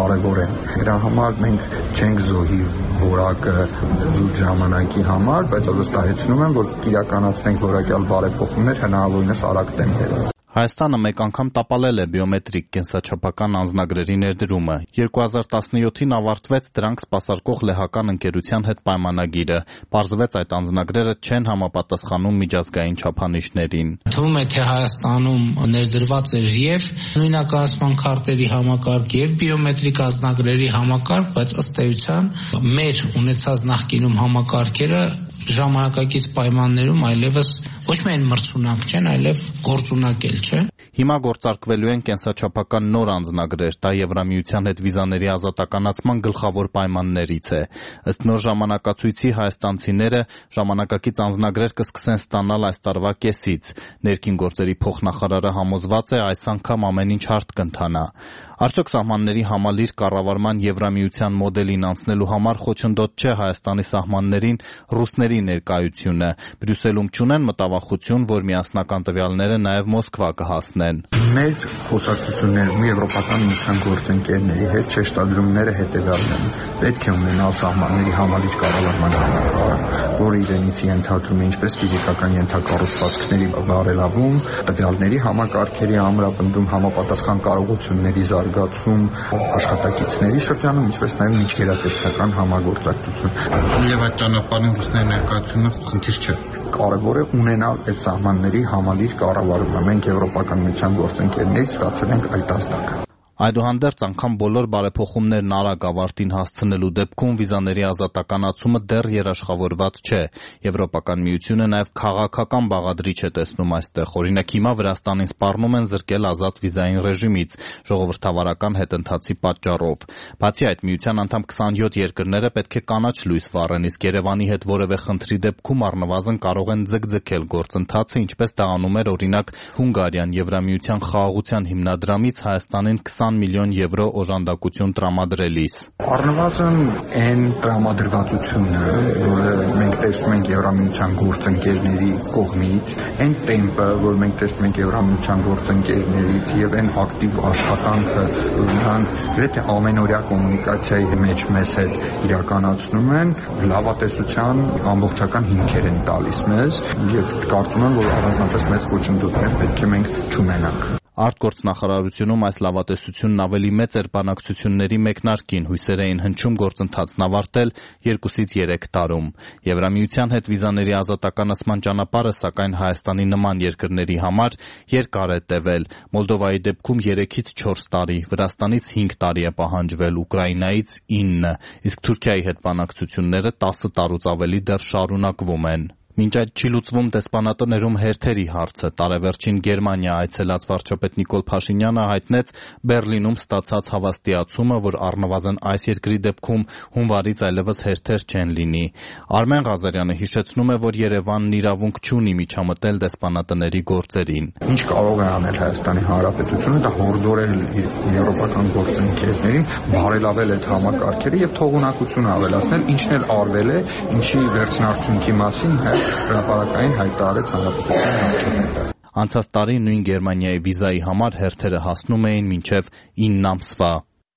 են։ Դրա համար մենք չենք զոհի որակը զուտ ժամանակի համար, բայց վստահեցնում եմ, որ իրականացնենք որակյալ բարեփոխումներ հնարավորինս արագ տեմպերով։ Հայաստանը մեկ անգամ տապալել է բիոմետրիկ կենսաչափական անձնագրերի ներդրումը։ երկու հազար տասնյոթին ավարտվեց դրանք սպասարկող լեհական ընկերության հետ պայմանագիրը։ Պարզվեց այդ անձնագրերը չեն համապատասխանում միջազգային չափանիշներին։ Թվում է, թե Հայաստանում ներդրված էր եւ նույնականացման քարտերի համակարգ եւ բիոմետրիկ անձնագրերի համակարգ, բայց ըստ էության մեր ունեցած նախկինում համակարգերը ժամանակակից պայմաններում այլևս ոչ միայն մրցունակ չեն, այլև գործունակ էլ չէ։ Հիմա գործարկվելու են կենսաչափական նոր անձնագրեր, դա Եվրամիության հետ վիզաների ազատականացման գլխավոր պայմաններից է։ Ըստ նոր ժամանակացույցի հայաստանցիները ժամանակակից անձնագրեր կսկսեն ստանալ այս տարվա կեսից։ Ներքին գործերի փոխնախարարը համոզված է այս անգամ ամեն ինչ հարթ կընթանա։ Արդյոք սահմանների համալիր կառավարման Եվրամիության մոդելին անցնելու համար խոչընդոտ չէ Հայաստանի սահմաններին ռուսների ներկայությունը։ Բրյուսելում չունեն մտավախություն, որ միասնական տվյալները նաև Մոսկվա կհասնեն։ Մեր խոսակցություններում Եվրոպական միության գործընկերների հետ շեշտադրումները հետևյալն են. պետք է ունենալ սահմանների համալիր կառավարման համակարգ, որը իրենից ենթադրում է ինչպես ֆիզիկական ենթակառուցվածքների բարելավում, տվյալների համակարգերի ամրապնդում, համապատասխան կարողությունների զարգացում, աշխատակիցների շրջանում, ինչպես նաև միջգերատեսչական համագործակցություն։ Եվ այդ ճանապարհին ռուսների ներկայությունը խնդիր չէ։ Կարևոր է ունենալ այդ սահմանների համալիր կառավարումը։ Մենք Եվրոպական միության գործընկերներից ստացել ենք այդ ազդակը։ Այդուհանդերձ անգամ բոլոր բարեփոխումներն արագ ավարտին հասցնելու դեպքում վիզաների ազատականացումը դեռ երաշխավորված չէ։ Եվրոպական միությունը նաև քաղաքական բաղադրիչ է տեսնում այստեղ։ Օրինակ հիմա Վրաստանին սպառնում են զրկել ազատ վիզային ռեժիմից ժողովրդավարական հետընթացի պատճառով։ Բացի այդ, միության անդամ քսանյոթ երկրները պետք է կանաչ լույս վառեն, իսկ Երևանի հետ որևէ խնդրի դեպքում առնվազն կարող են ձգձգել գործընթացը, ինչպես դա անում էր օրինակ Հունգարիան Եվրամիության խաղաղության հիմնադրամից Հայաստանին քսան միլիոն եվրո օժանդակություն տրամադրելիս։ Առնվազն այն տրամադրվածությունը, որը մենք տեսնում ենք Եվրամիության գործընկերների կողմից, այն տեմպը, որ մենք տեսնում ենք Եվրամիության գործընկերներից եւ այն ակտիվ աշխատանքը, որ նրանք գրեթե ամենօրյա կոմունիկացիայի մեջ մեզ հետ իրականացնում են, լավատեսության ամբողջական հիմքեր են տալիս մեզ եւ կարծում եմ, որ առանձնապես մեծ խոչընդոտներ պետք է մենք չունենանք։ Արտգործնախարարությունում այս լավատեսությունն ավելի մեծ էր բանակցությունների մեկնարկին, հույսեր էին հնչում գործընթացն ավարտել երկուսից երեք տարում։ Եվրամիության հետ վիզաների ազատականացման ճանապարհը, սակայն Հայաստանի նման երկրների համար երկար է տևել։ Մոլդովայի դեպքում երեքից չորս տարի, Վրաստանից հինգ տարի է պահանջվել, Ուկրաինայից ինը, իսկ Թուրքիայի հետ բանակցությունները տասը տարուց ավելի դեռ շարունակվում են։ Մինչ այդ չի լուծվում դեսպանատներում հերթերի հարցը։ Տարեվերջին Գերմանիա այցելած վարչապետ Նիկոլ Փաշինյանը հայտնեց Բեռլինում ստացած հավաստիացումը, որ առնվազն այս երկրի դեպքում հունվարից այլևս հերթեր չեն լինի։ Արմեն Ղազարյանը հիշեցնում է, որ Երևանն իրավունք չունի միջամտել դեսպանատների գործերին։ Ինչ կարող է անել Հայաստանի Հանրապետությունը, դա հորդորել եվրոպական գործընկերներին, բարելավել այդ համակարգերը եւ թողունակություն ավելացնել, ինչն էլ արվել է, ինչի վերջնարդյունքի մասին հայ հրապարակային հայտարարեց հանրապետության վարչապետը։ Անցած տարի նույն Գերմանիայի վիզայի համար հերթերը հասնում էին մինչև ինը ամսվա։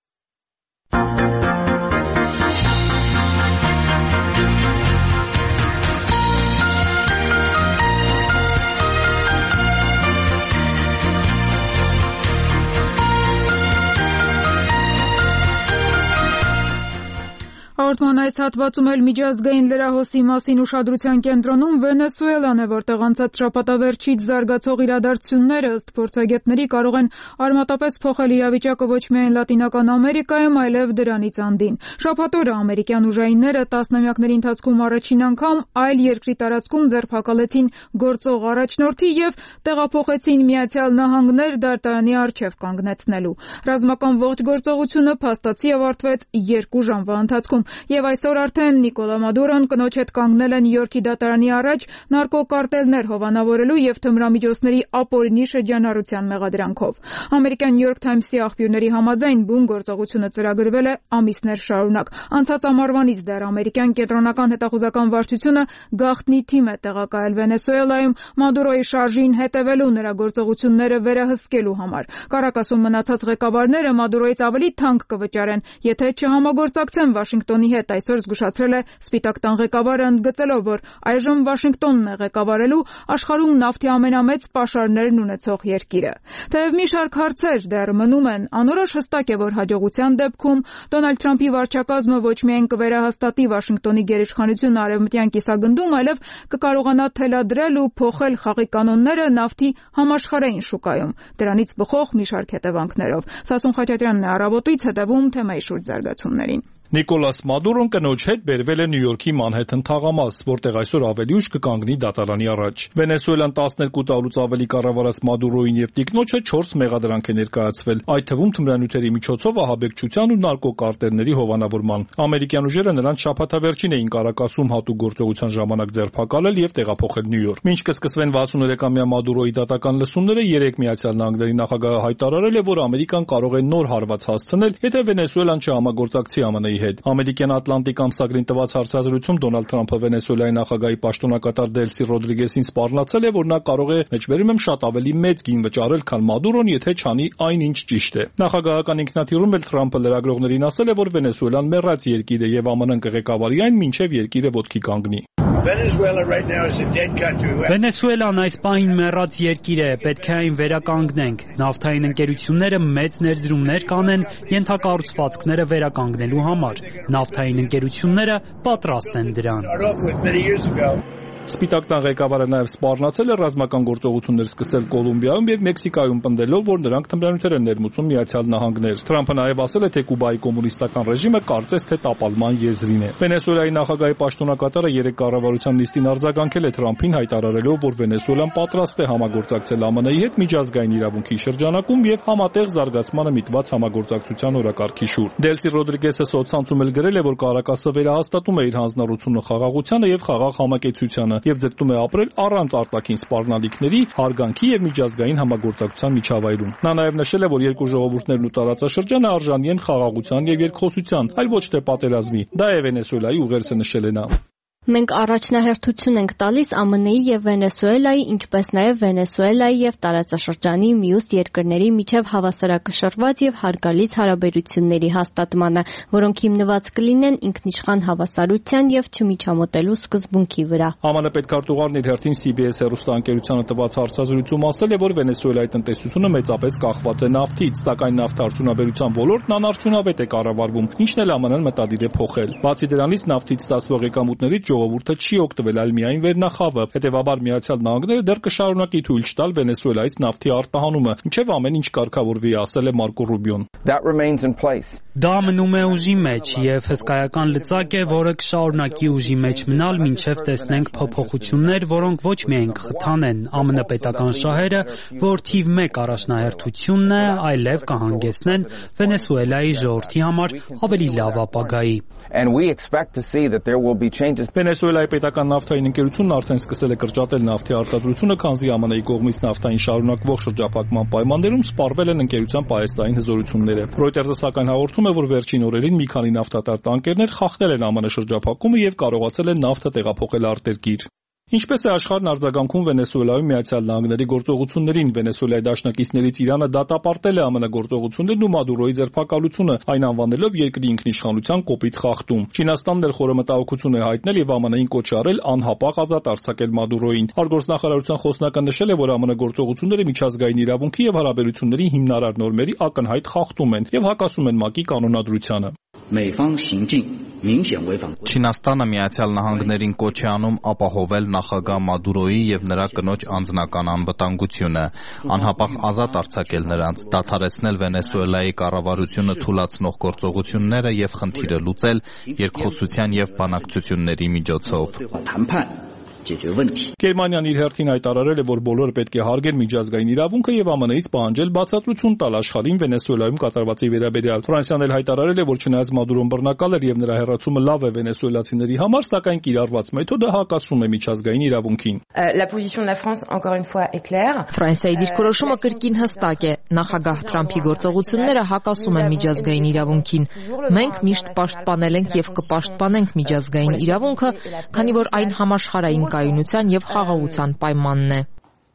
Հաղորդման այս հատվածում էլ միջազգային լրահոսի մասին ուշադրության կենտրոնում Վենեսուելան է, որտեղ անցած շաբաթավերջից զարգացող իրադարձությունները ըստ փորձագետների կարող են արմատապես փոխել իրավիճակը ոչ միայն Լատինական Ամերիկայում, այլև դրանից անդին։ Շաբաթ օրը ամերիկյան ուժայինները տասնամյակների ընթացքում առաջին անգամ այլ երկրի տարածքում ձերբակալեցին գործող առաջնորդի եւ տեղափոխեցին Միացյալ Նահանգներ դատարանի առջեւ կանգնեցնելու։ Ռազմական ողջ գործողությունը փաստացի ավարտվեց երկու ժամվա ընթացքում։ եւ այսօր արդեն Նիկոլա Մադուրոն կնոջ հետ կանգնել է Նյու Յորքի դատարանի առաջ նարկոկարտելներ հովանավորելու եւ թմրամիջոցների ապօրինի շրջանառության մեղադրանքով։ Ամերիկյան Նյու Յորք Թայմսի աղբյուրների համաձայն բուն գործողությունը ծրագրվել է ամիսներ շարունակ։ Անցած ամառվանից դեռ ամերիկյան կենտրոնական հետախուզական վարչությունը գաղտնի թիմ է տեղակայել Վենեսուելայում Մադուրոյի շարժին հետևելու նրա գործողությունները վերահսկելու համար։ Կարակասում մնացած ղեկավարները Մադուրոյից ավելի թանկ կվճարեն, եթե չհամագործակցեն Վաշինգտոնի հետ, այսօր զգուշացրել է Սպիտակ տան ղեկավարը, ընդգծելով, որ այժմ Վաշինգտոնն է ղեկավարելու աշխարհում նավթի ամենամեծ պաշարներն ունեցող երկիրը։ Թեև մի շարք հարցեր դեռ մնում են, անորոշ հստակ է, որ հաջողության դեպքում Դոնալդ Թրամփի վարչակազմը ոչ միայն կվերահաստատի Վաշինգտոնի գերիշխանությունը արևմտյան կիսագնդում, այլև կկարողանա թելադրել ու փոխել խաղի կանոնները նավթի համաշխարհային շուկայում։ Դրանից բխող մի շարք հետևանքներով։ Սասուն Խաչատրյանն է Առավոտից հետևում թեմայի շուրջ զարգացումներին։ Նիկոլաս Մադուրոն կնոջ հետ բերվել է Նյու Յորքի Մանհեթեն թաղամաս, որտեղ այսօր ավելի ուշ կկանգնի դատարանի առաջ։ Վենեսուելան տասներկու տարուց ավելի կառավարած Մադուրոյին եւ տիկնոջը չորս մեղադրանք է ներկայացվել, այդ թվում թմրանյութերի միջոցով ահաբեկչության ու նարկոկարտելների հովանավորման։ Ամերիկյան ուժերը նրանց շաբաթավերջին էին Կարակասում հատուկ գործողության ժամանակ ձերբակալել եւ տեղափոխել Նյու Յորք։ Մինչ կսկսվեն վաթսուներեքամյա Մադուրոյի դատական լսումները, երեք Միացյալ Նահանգների նախագահը հայտարարել է, որ Ամերիկան կարող է նոր հարված հասցնել, եթե Վենեսուելան չհամագործակցի ԱՄՆ-ի հետ։ Ամերիկյան Ատլանտիկ ամսագրին տված հարցազրույցում Դոնալդ Թրամփը Վենեսուելայի նախագահի պաշտոնակատար Դելսի Ռոդրիգեսին սպառնացել է, որ նա կարող է մեջբերում եմ շատ ավելի մեծ գին վճարել, քան Մադուրոն, եթե չանի այնինչ ճիշտ է։ Նախագահական ինքնաթիռում էլ Թրամփը լրագրողներին ասել է, որ Վենեսուելան մեռած երկիր է եւ ԱՄՆ-ն կղեկավարի այն, մինչեւ երկիրը ոտքի կանգնի։ Վենեսուելան այս պահին մեռած երկիր է, պետք է այն վերականգնենք։ Նավթային ընկերությունները մեծ ներդրումներ կանեն ենթակառուցվածքները վերականգնելու համար։ Նավթային ընկերությունները պատրաստ են դրան։ Սպիտակ տան ղեկավարը նաև սպառնացել է ռազմական գործողություններ սկսել Կոլումբիայում եւ Մեքսիկայում, պնդելով, որ նրանք թմրանյութեր են ներմուծում Միացյալ Նահանգներ։ Թրամփը նաև ասել է, թե Կուբայի կոմունիստական ռեժիմը կարծես թե տապալման եզրին է։ Վենեսուելայի նախագահի պաշտոնակատարը երեք կառավարության նիստին արձագանքել է Թրամփին, հայտարարելով, որ Վենեսուելան պատրաստ է համագործակցել ԱՄՆ-ի հետ միջազգային իրավունքի շրջանակում եւ համատեղ զարգացմանը միտված համագործակցության օրակարգի շուրջ։ Դելսի Ռոդրիգեսը սոցցանցում էլ գրել է, որ Կարակասը վերահաստատում է իր հանձնառությունը խաղաղությանը եւ խաղաղ համակեցությանը եւ ձգտում է ապրել առանց արտաքին սպառնալիքների, հարգանքի եւ միջազգային համագործակցության միջավայրում։ Նա նաեւ նշել է, որ երկու ժողովուրդներն ու տարածաշրջանը արժանի են խաղաղության եւ երկխոսության, այլ ոչ թե պատերազմի։ Դա է Վենեսուելայի ուղերձը, նշել է նա։ Մենք առաջնահերթություն ենք տալիս ԱՄՆ-ի եւ Վենեսուելայի, ինչպես նաեւ Վենեսուելայի եւ տարածաշրջանի մյուս երկրների միջև հավասարակշռված եւ հարգալից հարաբերությունների հաստատմանը, որոնք հիմնված կլինեն ինքնիշխան հավասարության եւ չմիջամտելու սկզբունքի վրա։ ԱՄՆ պետքարտուղարն իր հերթին C B S հեռուստաընկերությանը տված հարցազրույցում ասել է, որ Վենեսուելայի տնտեսությունը մեծապես կախված է նավթից, սակայն նավթարդյունաբերության ոլորտն անարդյունավետ է կառավարվում, ինչն էլ ԱՄՆ-ն մտադիր է փոխել։ Բացի դրանից նավթից ստացվող եկամուտներից ժողովուրդը չի օգտվել, այլ միայն վերնախավը։ Հետևաբար Միացյալ Նահանգները դեռ կշարունակի թույլ չտալ Վենեսուելայից նավթի արտահանումը, ինչև ամեն ինչ կարգավորվի, ասել է Մարկո Ռուբիոն։ Դա մնում է ուժի մեջ եւ հսկայական լծակ է, որը կշարունակի ուժի մեջ մնալ, մինչեւ տեսնենք փոփոխություններ, որոնք ոչ միայն կխթանեն ԱՄՆ պետական շահերը, որ թիվ մեկ առաջնահերթությունն է, այլև կհանգեցնեն Վենեսուելայի ժողովրդի համար ավելի լավ ապագայի։ Վենեսուելայի պետական նավթային ընկերությունն արդեն սկսել է կրճատել նավթի արտադրությունը, քանզի ԱՄՆ-ի կողմից նավթային շարունակվող շրջափակման պայմաններում սպառվել են ընկերության պահեստային հզորությունները։ Reuters-ը սակայն հաղորդում է, որ վերջին օրերին մի քանի նավթատար տանկերներ խախտել են ԱՄՆ շրջափակումը եւ կարողացել են նավթը տեղափոխել արտերկիր։ Ինչպես է աշխարհն արձագանքում Վենեսուելայում Միացյալ Նահանգների գործողություններին, Վենեսուելայի դաշնակիցներից Իրանը դատապարտել է ԱՄՆ գործողություններն ու Մադուրոյի ձերբակալությունը, այն անվանելով երկրի ինքնիշխանության կոպիտ խախտում։ Չինաստանն էլ խորը մտահոգություն է հայտնել եւ ԱՄՆ-ին կոչ արել անհապաղ ազատ արձակել Մադուրոյին։ Արտգործնախարարության խոսնակը նշել է, որ ԱՄՆ գործողությունները միջազգային իրավունքի եւ հարաբերությունների հիմնարար նորմերի ակնհայտ խախտում են եւ հակասում են ՄԱԿ-ի կանոնադրությանը։ Չինաստանը Միացյալ Նահանգներին կոչ է անում ապահովել նախագահ Մադուրոյի եւ նրա կնոջ անձնական անվտանգությունը, անհապաղ ազատ արձակել նրանց, դադարեցնել Վենեսուելայի կառավարությունը թուլացնող գործողությունները եւ խնդիրը լուծել երկխոսության եւ բանակցությունների միջոցով։ Գերմանիան իր հերթին հայտարարել է, որ բոլորը պետք է հարգեն միջազգային իրավունքը եւ ԱՄՆ-ից պահանջել բացատրություն տալ աշխարհին Վենեսուելայում կատարվածի վերաբերյալ։ Ֆրանսիան էլ հայտարարել է, որ չնայած Մադուրոն բռնակալ էր եւ նրա հեռացումը լավ է վենեսուելացիների համար, սակայն կիրառված մեթոդը հակասում է միջազգային իրավունքին։ Ֆրանսիայի դիրքորոշումը կրկին հստակ է։ Նախագահ Թրամփի գործողությունները հակասում են միջազգային իրավունքին։ Մենք միշտ պաշտպանել ենք եւ կպաշտպանենք միջազգային իրավունքը, քանի որ այն համաշխարհային կայունության եւ խաղաղության պայմանն է։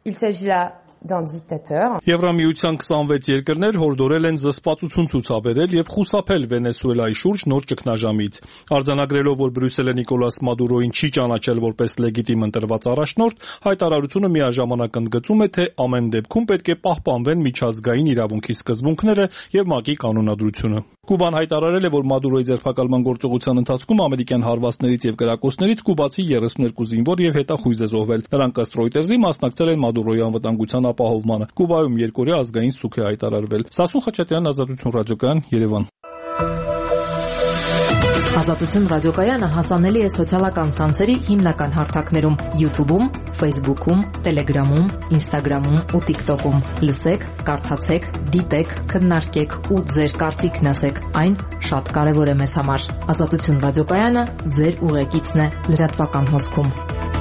Եվրամիության քսանվեց երկրներ հորդորել են զսպվածություն ցուցաբերել եւ խուսափել Վենեսուելայի շուրջ նոր ճգնաժամից։ Արձանագրելով, որ Բրյուսելը Նիկոլաս Մադուրոին չի ճանաչել որպես լեգիտիմ ընտրված առաջնորդ, հայտարարությունը միաժամանակ ընդգծում է, թե ամեն դեպքում պետք է պահպանվեն միջազգային իրավունքի սկզբունքները եւ ՄԱԿ-ի կանոնադրությունը։ Կուբան հայտարարել է, որ Մադուրոյի ձերբակալման գործողության ընթացքում ամերիկյան հարվածներից եւ կրակոցներից կուբացի երեսունյոթ զինվոր եւ հետախույզ է զոհվել։ Նրանք ըստ Reuters-ի մասնակցել են Մադուրոյի անվտանգության ապահովմանը։ Կուբայում երկօրյա ազգային սուգ է հայտարարվել։ Սասուն Խաչատյան, Ազատություն ռադիոկայան, Երևան։ Ազատություն ռադիոկայանը հասանելի է սոցիալական ցանցերի հիմնական հարթակներում՝ YouTube-ում, Facebook-ում, Telegram-ում, Instagram-ում ու TikTok-ում։ Լսեք, կարդացեք, դիտեք, քննարկեք ու ձեր կարծիքն ասեք։ Այն շատ կարևոր է մեզ համար։ Ազատություն ռադիոկայանը ձեր ուղեկիցն է լրատվական հոսքում։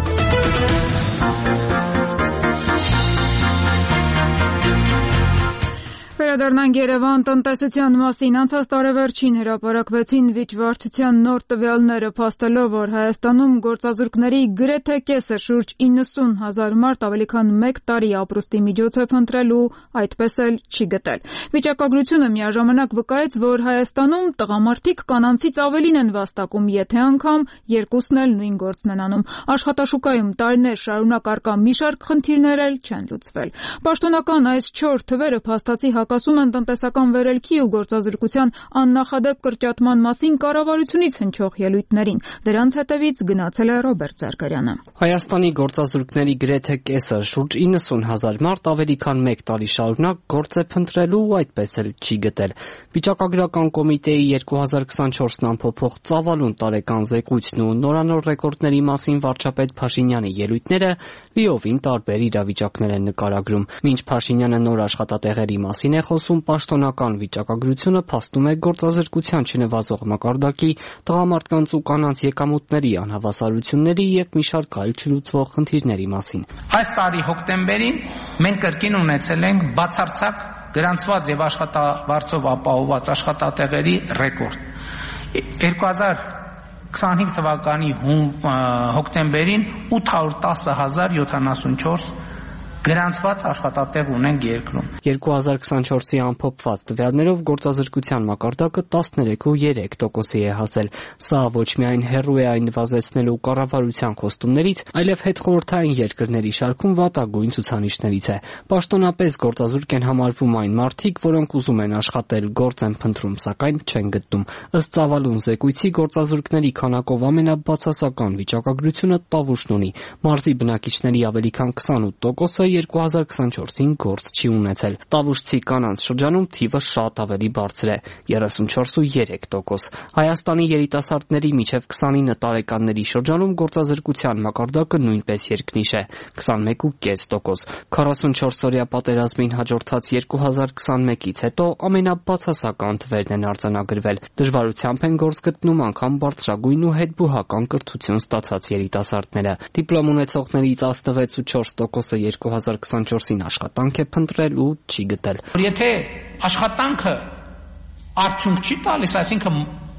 Վերադառնանք Երևան տնտեսության մասին։ Անցած տարեվերջին հրապարակվեցին վիճվարդության նոր տվյալները, փաստելով, որ Հայաստանում գործազուրկների գրեթե կեսը շուրջ իննսուն հազար մարդ ավելի քան մեկ տարի ապրուստի միջոց է փնտրելու, այդպես էլ չի գտել։ Վիճակագրությունը միաժամանակ վկայեց, որ Հայաստանում տղամարդիկ կանանցից ավելին են վաստակում, եթե անգամ երկուսն էլ նույն գործն են անում։ Աշխատաշուկայում տարիներ շարունակ առկա մի շարք խնդիրներ էլ չեն լուծվել։ Պաշտոնական այս չորս թվերը փաստացի հակասում են տնտեսական վերելքի ու գործազրկության աննախադեպ կրճատման մասին կառավարությունից հնչող ելույթներին։ Դրանց հետևից գնացել է Ռոբերտ Զարգարյանը։ Հայաստանի գործազուրկների գրեթե կեսը, շուրջ իննսուն հազար մարդ ավելի քան մեկ տարի շարունակ գործ է փնտրելու ու այդպես էլ չի գտել։ Վիճակագրական կոմիտեի երկու հազար քսանչորսն ամփոփող ծավալուն տարեկան զեկույցն ու նորանոր ռեկորդների մասին վարչապետ Փաշինյանի ելույթները լիովին տարբեր իրավիճակներ են նկարագրում։ Մինչ Փաշինյանը նոր աշխատատեղերի մասին է խոսում, պաշտոնական վիճակագրությունը փաստում է գործազրկության չնվազող մակարդակի, տղամարդկանց ու կանանց եկամուտների անհավասարությունների եւ մի շարք այլ չլուծվող խնդիրների մասին։ Այս տարի հոկտեմբերին մենք կրկին ունեցել ենք բացարձակ գրանցված եւ աշխատավարձով ապահովված աշխատատեղերի ռեկորդ։ երկու հազար քսանհինգ թվականի հոկտեմբերին ութ հարյուր տասը հազար յոթանասունչորս գրանցված աշխատատեղ ունենք երկրում։ երկու հազար քսանչորսի ամփոփված տվյալներով գործազրկության մակարդակը տասներեք կόμμα երեք տոկոսի է հասել։ Սա ոչ միայն հեռու է այն նվազեցնելու կառավարության խոստումներից, այլև հետխորհրդային երկրների շարքում վատագույն ցուցանիշներից է։ Պաշտոնապես գործազուրկ են համարվում այն մարդիկ, որոնք ուզում են աշխատել, գործ են փնտրում, սակայն չեն գտնում։ Ըստ ծավալուն զեկույցի գործազուրկների քանակով ամենաբացասական վիճակագրությունը Տավուշն ունի։ Մարզի բնակիչների ավելի քան քսանութ տոկոսը երկու հազար քսանչորսին գործ չի ունեցել։ Տավուշցի կանանց շրջանում թիվը շատ ավելի բարձր է՝ երեսունչորս կόμμα երեք տոկոս։ Հայաստանի երիտասարդների միջև քսանինը տարեկանների շրջանում գործազրկության մակարդակը նույնպես երկնիշ է՝ քսանմեկ կόμμα պինգ տոկոս։ քառասունչորսօրյա պատերազմին հաջորդած երկու հազար քսանմեկից հետո ամենաբացասական թվերն են արձանագրվել։ Դժվարությամբ են գործ գտնում անգամ բարձրագույն ու հետբուհական կրթություն ստացած երիտասարդները։ Դիպլոմ ունեցողների տասնվեց կόμma չորս տոկոսը երկու հազար քսանչորսին աշխատանք է փնտրել ու չի գտել։ Եթե աշխատանքը արդյունք չի տալիս, այսինքն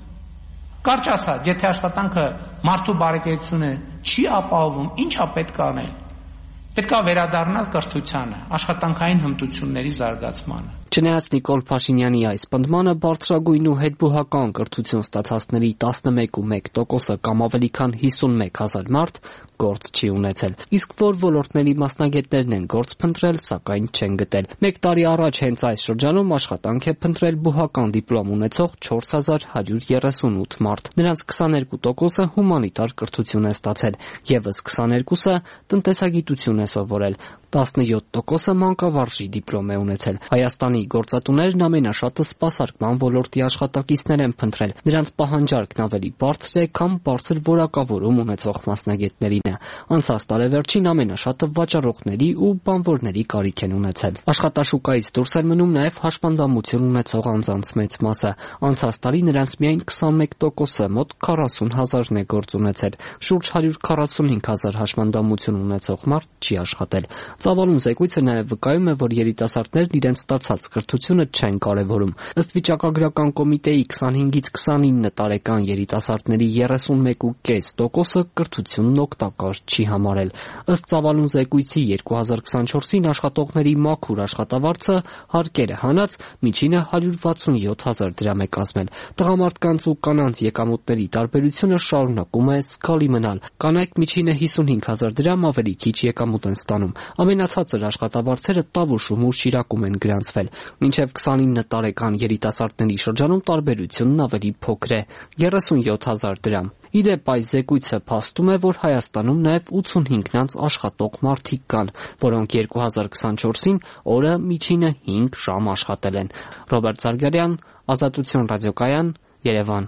կարճ ասած, եթե աշխատանքը մարդու բարեկեցությունը չի ապահովում, ի՞նչ է պետք անել։ Պետք է վերադառնալ կրթությանը, աշխատանքային հմտությունների զարգացմանը։ Չնայած Նիկոլ Փաշինյանի այս պնդմանը, բարձրագույն ու հետբուհական կրթություն ստացածների տասնմեկ կόμμα մեկ տոկոսը կամ ավելի քան հիսունմեկ հազար մարդ գործ չի ունեցել։ Իսկ որ ոլորտների մասնագետներն են գործ փնտրել, սակայն չեն գտել։ Մեկ տարի առաջ հենց այս շրջանում աշխատանք է փնտրել բուհական դիպլոմ ունեցող չորս հազար հարյուր երեսունութ մարդ։ Նրանց քսաներկու տոկոսը հումանիտար կրթություն է ստացել, եւս քսաներկուսը տնտեսագիտություն է է սովորել, տասնյոթ տոկոսը մանկավարժի դիպլոմ է ունեցել։ Հայաստանի գործատուներն ամենաշատը սպասարկման ոլորտի աշխատակիցներ են փնտրել։ Նրանց պահանջարկն ավելի բարձր է, քան բարձր որակավորում ունեցող մասնագետներինը։ Անցած տարեվերջին ամենաշատը վաճառողների ու բանվորների կարիք են ունեցել։ Աշխատաշուկայից դուրս էր մնում նաև հաշմանդամություն ունեցող անձանց մեծ մասը։ Անցած տարի նրանց միայն քսանմեկ տոկոսը, մոտ քառասուն հազարն է գործ ունեցել։ Շուրջ հարյուր քառասունհինգ հազար հաշմանդամություն ունեցող մարդ չի աշխատել։ Ծավալուն զեկույցը նաև վկայում է, որ երիտասարդներն իրենց ստացած կրթությունը չեն կարևորում։ Ըստ վիճակագրական կոմիտեի քսանհինգից քսանինը տարեկան երիտասարդների երեսունմեկ կόμμα պենս տոկոսը կրթությունն օգտակար չի համարել։ Ըստ ծավալուն զեկույցի երկու հազար քսանչորսին աշխատողների մաքուր աշխատավարձը հարկերը հանած միջինը հարյուր վաթսունյոթ հազար դրամ է կազմել։ Տղամարդկանց ու կանանց եկամուտների տարբերությունը շարունակում է զգալի մնալ։ Կանայք միջինը հիսունհինգ հազար դրամ ավելի քիչ եկամուտ են ստանում։ Ամենացածր աշխատավարձերը Տավուշում ու Շիրակում են գրանցվել։ Մինչև քսանինը տարեկան երիտասարդների շրջանում տարբերությունն ավելի փոքր է՝ երեսունյոթ հազար դրամ։ Իդեպ այս զեկույցը փաստում է, որ Հայաստանում նաև ութսունհինգ աշխատող մարդիկ կան, որոնք երկու հազար քսանչորսին օրը միջինը հինգ ժամ աշխատել են։ Ռոբերտ Զարգարյան, Ազատություն ռադիոկայան, Երևան։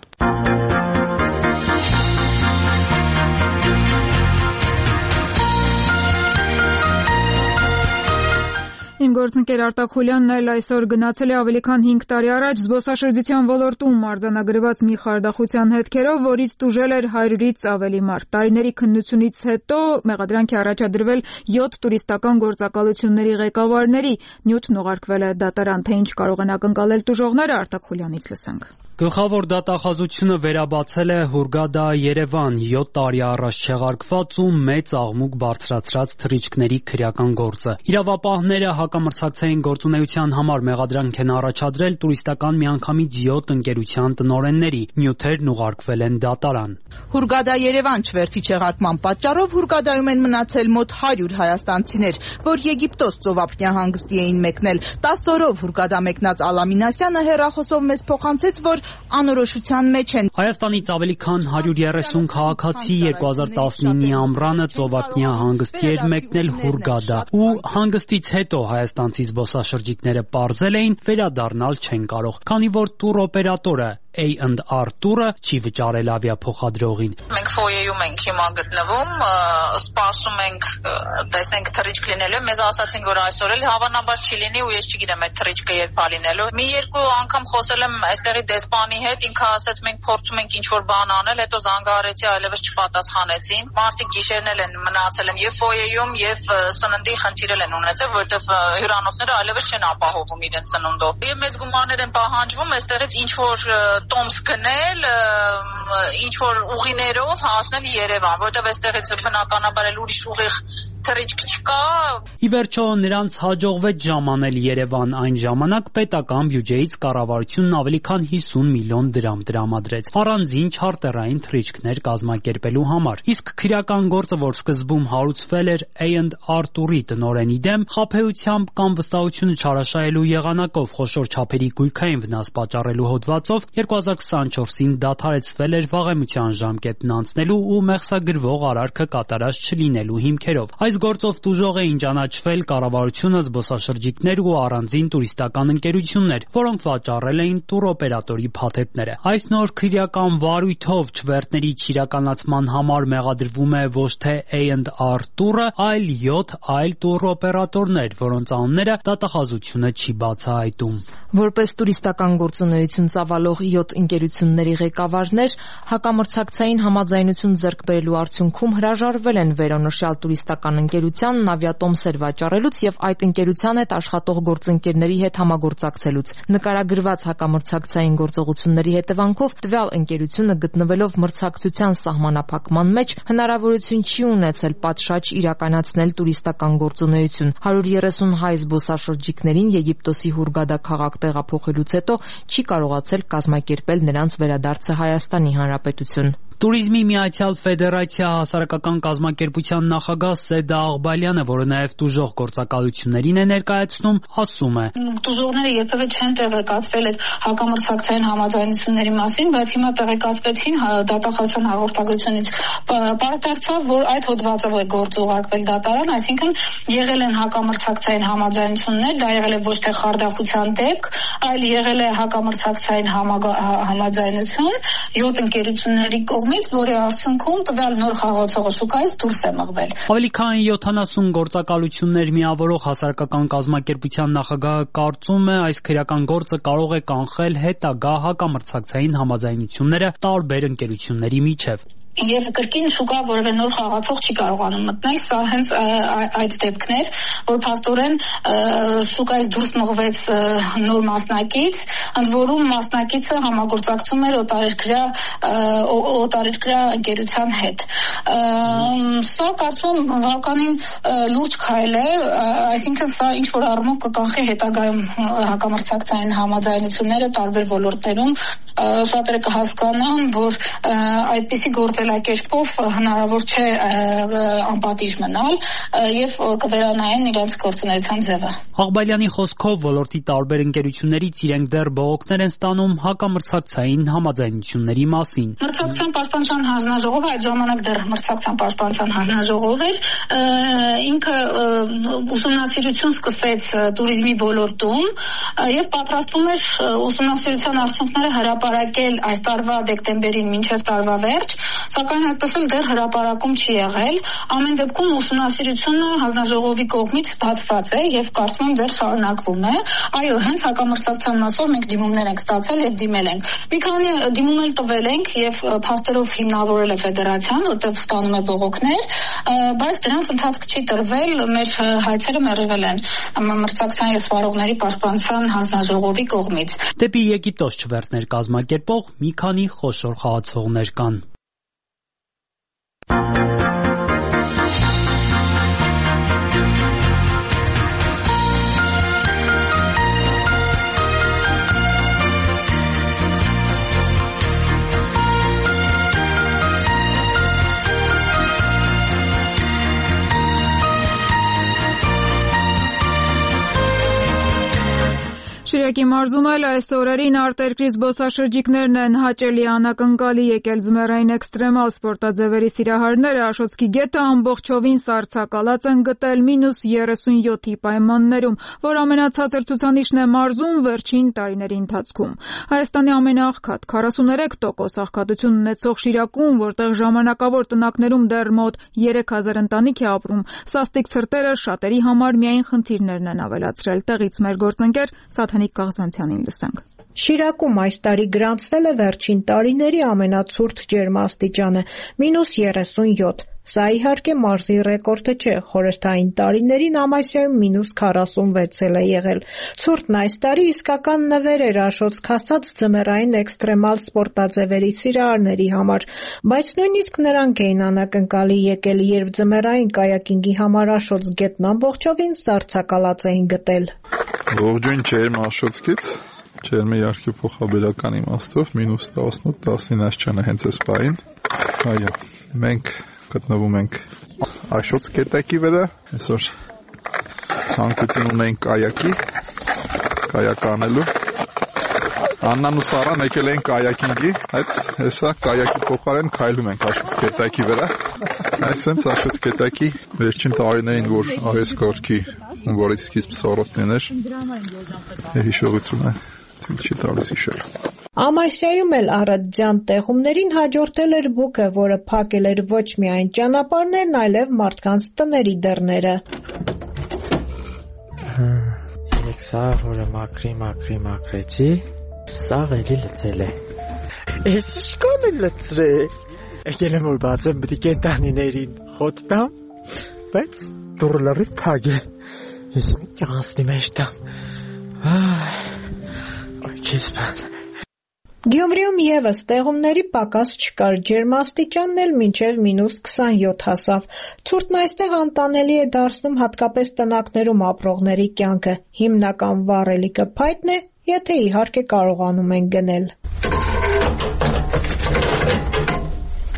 Իմ գործընկեր Արտակ Խուլյանն էլ այսօր գնացել է ավելի քան հինգ տարի առաջ զբոսաշրջության ոլորտում արձանագրված մի խարդախության հետքերով, որից տուժել էր հարյուրից ավելի մարդ։ Տարիների քննությունից հետո մեղադրանք է առաջադրվել յոթ տուրիստական գործակալությունների ղեկավարների։ Նյութն ուղարկվել է դատարան, թե ինչ կարող են ակնկալել տուժողները, Արտակ Խուլյանից լսենք։ Գլխավոր դատախազությունը վերաբացել է Հուրգադա Երևան յոթ տարի առաջ չեղարկված ու մեծ աղմուկ բարձրացրած թռիչքների քրեական գործը։ Իրավապահները հակամրցակցային գործունեության համար մեղադրանք են առաջադրել տուրիստական միանգամից յոթ ընկերության տնօրենների։ Նյութերն ուղարկվել են դատարան։ Հուրգադա Երևան չվերթի չեղարկման պատճառով Հուրգադայում են մնացել մոտ հարյուր հայաստանցիներ, որ Եգիպտոս ծովափնյա հանգստի էին մեկնել։ տասը օրով Հուրգադա մեկնած Ալամինասյանը հեռախոսով մեզ փոխանցեց, որ անորոշության մեջ են։ Հայաստանից ավելի քան հարյուր երեսուն քաղաքացի երկու հազար տասնինի ամռանը ծովափնյա հանգստի էր մեկնել Հուրգադա, ու հանգստից հետո հայաստանցի զբոսաշրջիկները պարզել էին վերադառնալ չեն կարող, քանի որ տուրօպերատորը A and R տուրը չի վճարել ավիափոխադրողին։ Մենք ֆոյեում ենք հիմա գտնվում, սպասում ենք, տեսնենք թռիչք լինելու։ Մեզ ասացին, որ այսօր էլ հավանաբար չի լինի, ու ես չգիտեմ այդ թռիչքը երբ է լինելու։ Մի երկու անգամ խոսել եմ այստեղի դեսպանի հետ, ինքը ասաց մենք փորձում ենք ինչ-որ բան անել, հետո զանգահարեցի, այլևս չպատասխանեցին։ Մարդիկ գիշերն էլ են մնացել են եւ ֆոյեում, եւ սննդի խնդիրել են ունեցել, որովհետեւ հյուրանոցները այլևս չեն ապահովում իրենց սնունդով։ Եվ մեծ գումարներ են պահանջվում այստեղից ինչ-որ տոմս գնել, ինչ-որ ուղիներով հասնել Երևան, որտեղ այստեղից բնականաբար էլ ուրիշ ուղիղ թռիչք չկա։ Ի վերջո նրանց հաջողվեց ժամանել Երևան, այն ժամանակ պետական բյուջեից կառավարությունն ավելի քան հիսուն միլիոն դրամ տրամադրեց առանձին չարտերային թռիչքներ կազմակերպելու համար։ Իսկ քրեական գործը, որ սկզբում հարուցվել էր A and R տուրի տնօրենի դեմ, խաբեությամբ կամ վստահությունը չարաշահելու եղանակով խոշոր չափերի գույքային վնաս պատճառելու հոդվածով երկու հազար քսանչորսին դադարեցվել էր վաղեմության ժամկետն անցնելու ու մեղսագրվող արարքը կատարած չլինելու հիմքերով։ Այս գործով տուժող էին ճանաչվել կառավարությունը, զբոսաշրջիկներ ու առանձին տուրիստական ընկերություններ, որոնք վաճառել էին տուրօպերատորի փաթեթները։ Այս նոր քրեական վարույթով չվերթների չիրականացման համար մեղադրվում է ոչ թե A and R տուրը, այլ յոթ այլ տուրօպերատորներ, որոնց անունները դատախազությունը չի բացահայտում։ Որպես տուրիստական գործունեություն ծավալող յոթ ընկերությունների ղեկավարներ հակամրցակցային համաձայնություն ձեռք բերելու արդյունքում հրաժարվել են վերոնշյալ տուրիստական ընկերությանն ավիատոմսեր վաճառելուց եւ այդ ընկերության հետ աշխատող գործընկերների հետ համագործակցելուց։ Նկարագրված հակամրցակցային գործողությունների հետևանքով տվյալ ընկերությունը գտնվելով մրցակցության սահմանափակման մեջ հնարավորություն չի ունեցել պատշաճ իրականացնել տուրիստական գործունեություն։ հարյուր երեսուն հայ զբոսաշրջիկներին Եգիպտոսի Հուրգադա քաղաք տեղափոխելուց հետո չի կարողացել կազմակերպել նրանց վերադարձը Հայաստանի Հանրապետություն։ Տուրիզմի Միացյալ Ֆեդերացիա հասարակական կազմակերպության նախագահ Սեդա Աղբալյանը, որը նաև տուժող գործակալություններին է ներկայացնում, ասում է. Տուժողները երբևէ չեն տեղեկացվել այդ հակամրցակցային համաձայնությունների մասին, բայց հիմա տեղեկացվեցին դատախազության հաղորդագրությունից։ Պարզվեցավ, որ այդ հոդվածով է գործ ուղարկվել դատարան, այսինքն եղել են հակամրցակցային համաձայնություններ, դա եղել է ոչ թե խարդախության դեպք, այլ եղել է հակամրցակցային համաձայնություն յոթ ընկերությունների կողմից, որի արդյունքում տվյալ նոր խաղացողը շուկայից դուրս է մղվել։ Ավելի քան յոթանասուն գործակալություններ միավորող հասարակական կազմակերպության նախագահը կարծում է, այս քրեական գործը կարող է կանխել հետագա հակամրցակցային համաձայնությունները տարբեր ընկերությունների միջև։ Եվ կրկին շուկա որևէ նոր խաղացող չի կարողանում մտնել, սա հենց այդ դեպքներ, որ փաստորեն շուկայից դուրս մղվեց նոր մասնակից, ընդ որում մասնակիցը համագործակցում էր օտարերկրյա օտարերկրյա ընկերության հետ։ Սա կարծում եմ բավականին լուրջ քայլ է, այսինքն սա ինչ որ առումով կկանխի հետագայում հակամրցակցային համաձայնությունները տարբեր ոլորտներում, շատերը կհասկանան, որ այդպիսի գործելակերպով հնարավոր չէ անպատիժ մնալ եւ կվերանային իրենց գործունեության ձևը։ Աղբալյանի խոսքով ոլորտի տարբեր ընկերություններից իրենք դեռ բողոքներ են ստանում հակամրցակցային համաձայնությունների մասին։ Մրցակցության պաշտպանության հանձնաժողովը այդ ժամանակ դեռ մրցակցության պաշտպանության հանձնաժողով էր, ինքը ուսումնասիրություն սկսեց տուրիզմի ոլորտում եւ պատրաստվում էր ուսումնասիրության արդյունքները հրապարակել այս տարվա դեկտեմբերին մինչև տարվա վերջ, սակայն այդպես էլ դեռ հրապարակում չի եղել։ Ամեն դեպքում ուսումնասիրությունը հանձնաժողովի կողմից բացված է եւ կարծում եմ դեռ շարունակվում է։ Այո, հենց հակամրցակցության մասով մենք դիմումներ ենք ստացել եւ դիմել ենք։ Մի քանի դիմում էլ տվել ենք եւ փաստերով հիմնավորել է ֆեդերացիան, որտեղ ստանում է բողոքներ, բայց դրանց ընթացք չի տրվել, մեր հայցերը մերժվել են մրցակցության եւ սպառողների պաշտպանության հանձնաժողովի կողմից։ Դեպի Եգիպտոս չվերթներ կազմակերպող մի քանի խոշոր խաղացողներ կան։ Շիրակի մարզում էլ այս օրերին արտերկրի զբոսաշրջիկներն են հաճելի անակնկալի եկել ձմեռային էքստրեմալ սպորտաձևերի սիրահարները Աշոտսկի գետը ամբողջովին սառցակալած են գտել մինուս երեսունյոթի պայմաններում, որ ամենացածր ցուցանիշն է մարզում վերջին տարիների ընթացքում։ Հայաստանի ամենաաղքատ քառասուներեք տոկոս աղքատություն ունեցող Շիրակում, որտեղ ժամանակավոր տնակներում դեռ մոտ երեք հազար ընտանիք է ապրում, սաստիկ ցրտերը շատերի համար միայն խնդիրներն են ավելացրել։ Տեղից մեր գործընկեր Սաթանիկ Կաղզանցյանին լսենք։ Շիրակում այս տարի գրանցվել է վերջին տարիների ամենացուրտ ջերմաստիճանը՝ մինուս երեսունյոթ։ Սա իհարկե մարզի ռեկորդը չէ, խորհրդային տարիներին ամասյայում մինուս քառասունվեց էլ է եղել։ Ցուրտն այս տարի իսկական նվեր էր Աշոտսկ հասած ձմեռային էքստրեմալ սպորտաձևերի սիրահարների համար, բայց նույնիսկ նրանք էին անակնկալի եկել, երբ ձմեռային կայակինգի համար Աշոտսկ գետն ամբողջովին սառցակալած էին գտել։ Ողջույն ջերմ Աշոտսկից, ջերմի իհարկե փոխաբերական իմաստով մինուս տասնութ տասնինը չնա հենց այս պահին։ Այո, մենք գտնվում ենք Աշոտսկ գետակի վրա, այսօր ցանկություն ունենք կայակի, կայականելու։ Աննան ու Սարան եկել են կայակինգի, այդ հեսա կայակի փոխարեն քայլում ենք Աշոտսկ գետակի վրա։ Այսինքն Աշոտսկ գետակի վերջին տարիներին, որ այս կարգի որից սկիզբ սառոցներ հիշողությունը թույլ չի տալիս հիշել։ Ամասյայում էլ առատյան տեղումներին հաջորդել էր բուքը, որը փակել էր ոչ միայն ճանապարհներն, այլև մարդկանց տների դռները։ Եկ սա, որը մաքրի, մաքրի, մաքրեցի, սաղ էլի լծել է։ Ես իշկան է լծրե։ Եկել եմ որ բացեմ բրի կենտանիներին խոտ տամ, բայց դուռը լրիվ փակ է։ Ես մի ճանասնի մեջ տամ։ Այ քեզ բան։ Գյումրիում եւս տեղումների պակաս չկար, ջերմաստիճանն էլ մինչև մինուս քսանյոթ հասավ։ Ցուրտն այստեղ անտանելի է դարձնում հատկապես տնակներում ապրողների կյանքը։ Հիմնական վառելիքը փայտն է, եթե իհարկե կարողանում են գնել։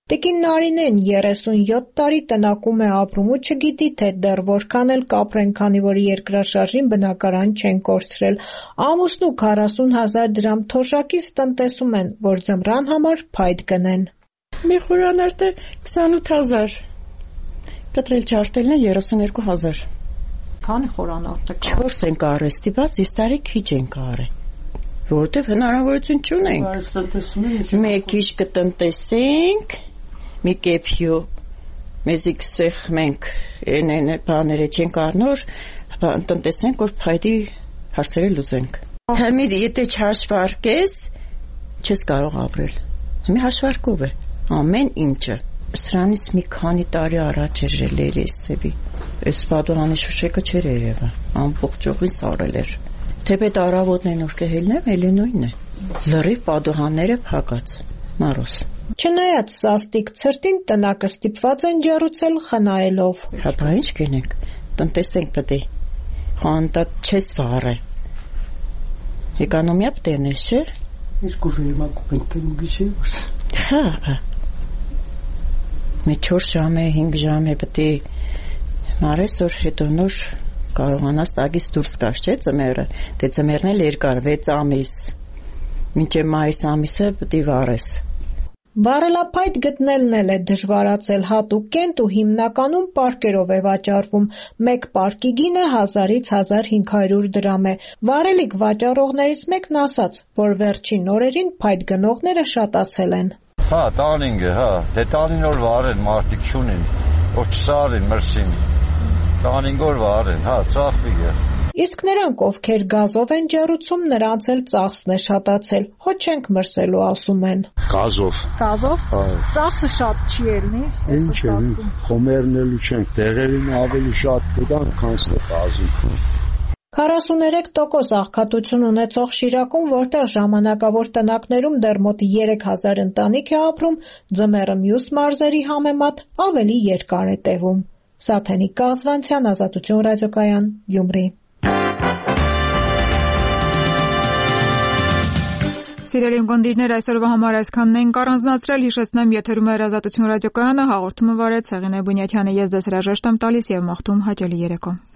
Տիկին Նարինեն երեսունյոթ տարի տնակում է ապրում ու չգիտի, թե դեռ որքան էլ կապրեն, քանի որ երկրաշարժին բնակարան չեն կորցրել։ Ամուսնու քառասուն հազար դրամ թոշակից տնտեսում են, որ ձմռան համար փայտ գնեն։ Մի խորանարդը քսանութ հազար, կտրել չարտելն է երեսունյոթ հազար։ Քանի խորանարդը։ Չորս ենք արել, ստիպված այս տարի քիչ ենք արել, որովհետև հնարավորություն չունենք։ Մեկ իշ կտնտեսենք, մի կեփյո մեզի կսեղ մենք են են բաները չենք առնոր, տնտեսենք, որ փայտի հարցերը լուծենք։ Հիմա եթե չհաշվարկես, չես կարող ապրել։ Հիմա հաշվարկով է ամեն ինչը։ Սրանից մի քանի տարի առաջ էր լերեսեվի։ Այս պատուհանի շուշեկը չէր երևա, ամբողջովին սարել էր։ Թեպետ առավոտն որ կհելնեմ, էլի նույնն է։ Լրիվ պատուհանները փակած։ Մարոս։ Չնայած սաստիկ ցրտին տնակը ստիպված են ջեռուցել խնայելով։ Հա, բա ինչ կենենք, տնտեսենք պետք է։ Խանտա չես վառե։ Էկոնոմիա պետք է նես, չէ՞։ Իսկ ուրեմն ակումբ կեն գիշեր։ Հա, հա։ Մի չորս ժամ է, հինգ ժամ է պետք է մարես որ հետո նոր կարողանաս տագից դուրս գաս, չէ՞, ծմերը։ Դե ծմերն էլ երկար վեց ամիս։ Մինչև մայիս ամիսը պետք է վառես։ Վառելափայտ գտնելն էլ է դժվարացել հատուկ կենտ ու հիմնականում պարկերով է վաճառվում։ Մեկ պարկի գինը հազարից հազար հինգ հարյուր դրամ է։ Վառելիք վաճառողներից մեկն ասաց, որ վերջին օրերին փայտ գնողները շատացել են։ Հա, տանինգ է, հա, դե տանին որ վառեն մարդիկ չունին, որ չսարին մրսին։ Տանինգ որ վառեն, հա, ծախվիկ է։ Իսկ նրանք, ովքեր գազով են ջեռուցում, նրանց էլ ծախսն է շատացել։ Հո չենք մրսելու, ասում են։ Գազով։ Գազով։ Ծախսը շատ չի ելնի։ Ինչ է, խոմերնելու չենք, տեղերին ավելի շատ կդան, քան ստե գազին։ քառասուներեք տոկոս աղքատություն ունեցող Շիրակում, որտեղ ժամանակավոր տնակներում դեռ մոտ երեք հազար ընտանիք է ապրում, ձմեռը մյուս մարզերի համեմատ ավելի երկար է տևում։ Սաթենիկ Կաղզվանցյան, Ազատություն ռադիոկայան, Գյումրի։ Սիրելի ունկնդիրներ, այսօրվա համար այսքանն ենք առանձնացրել, հիշեցնեմ, եթերում է Ազատություն ռադիոկայանը, հաղորդումը վարեց Հեղինե Բունյաթյանը, ես ձեզ հրաժեշտ եմ տալիս և մաղթում հաճելի երեկո։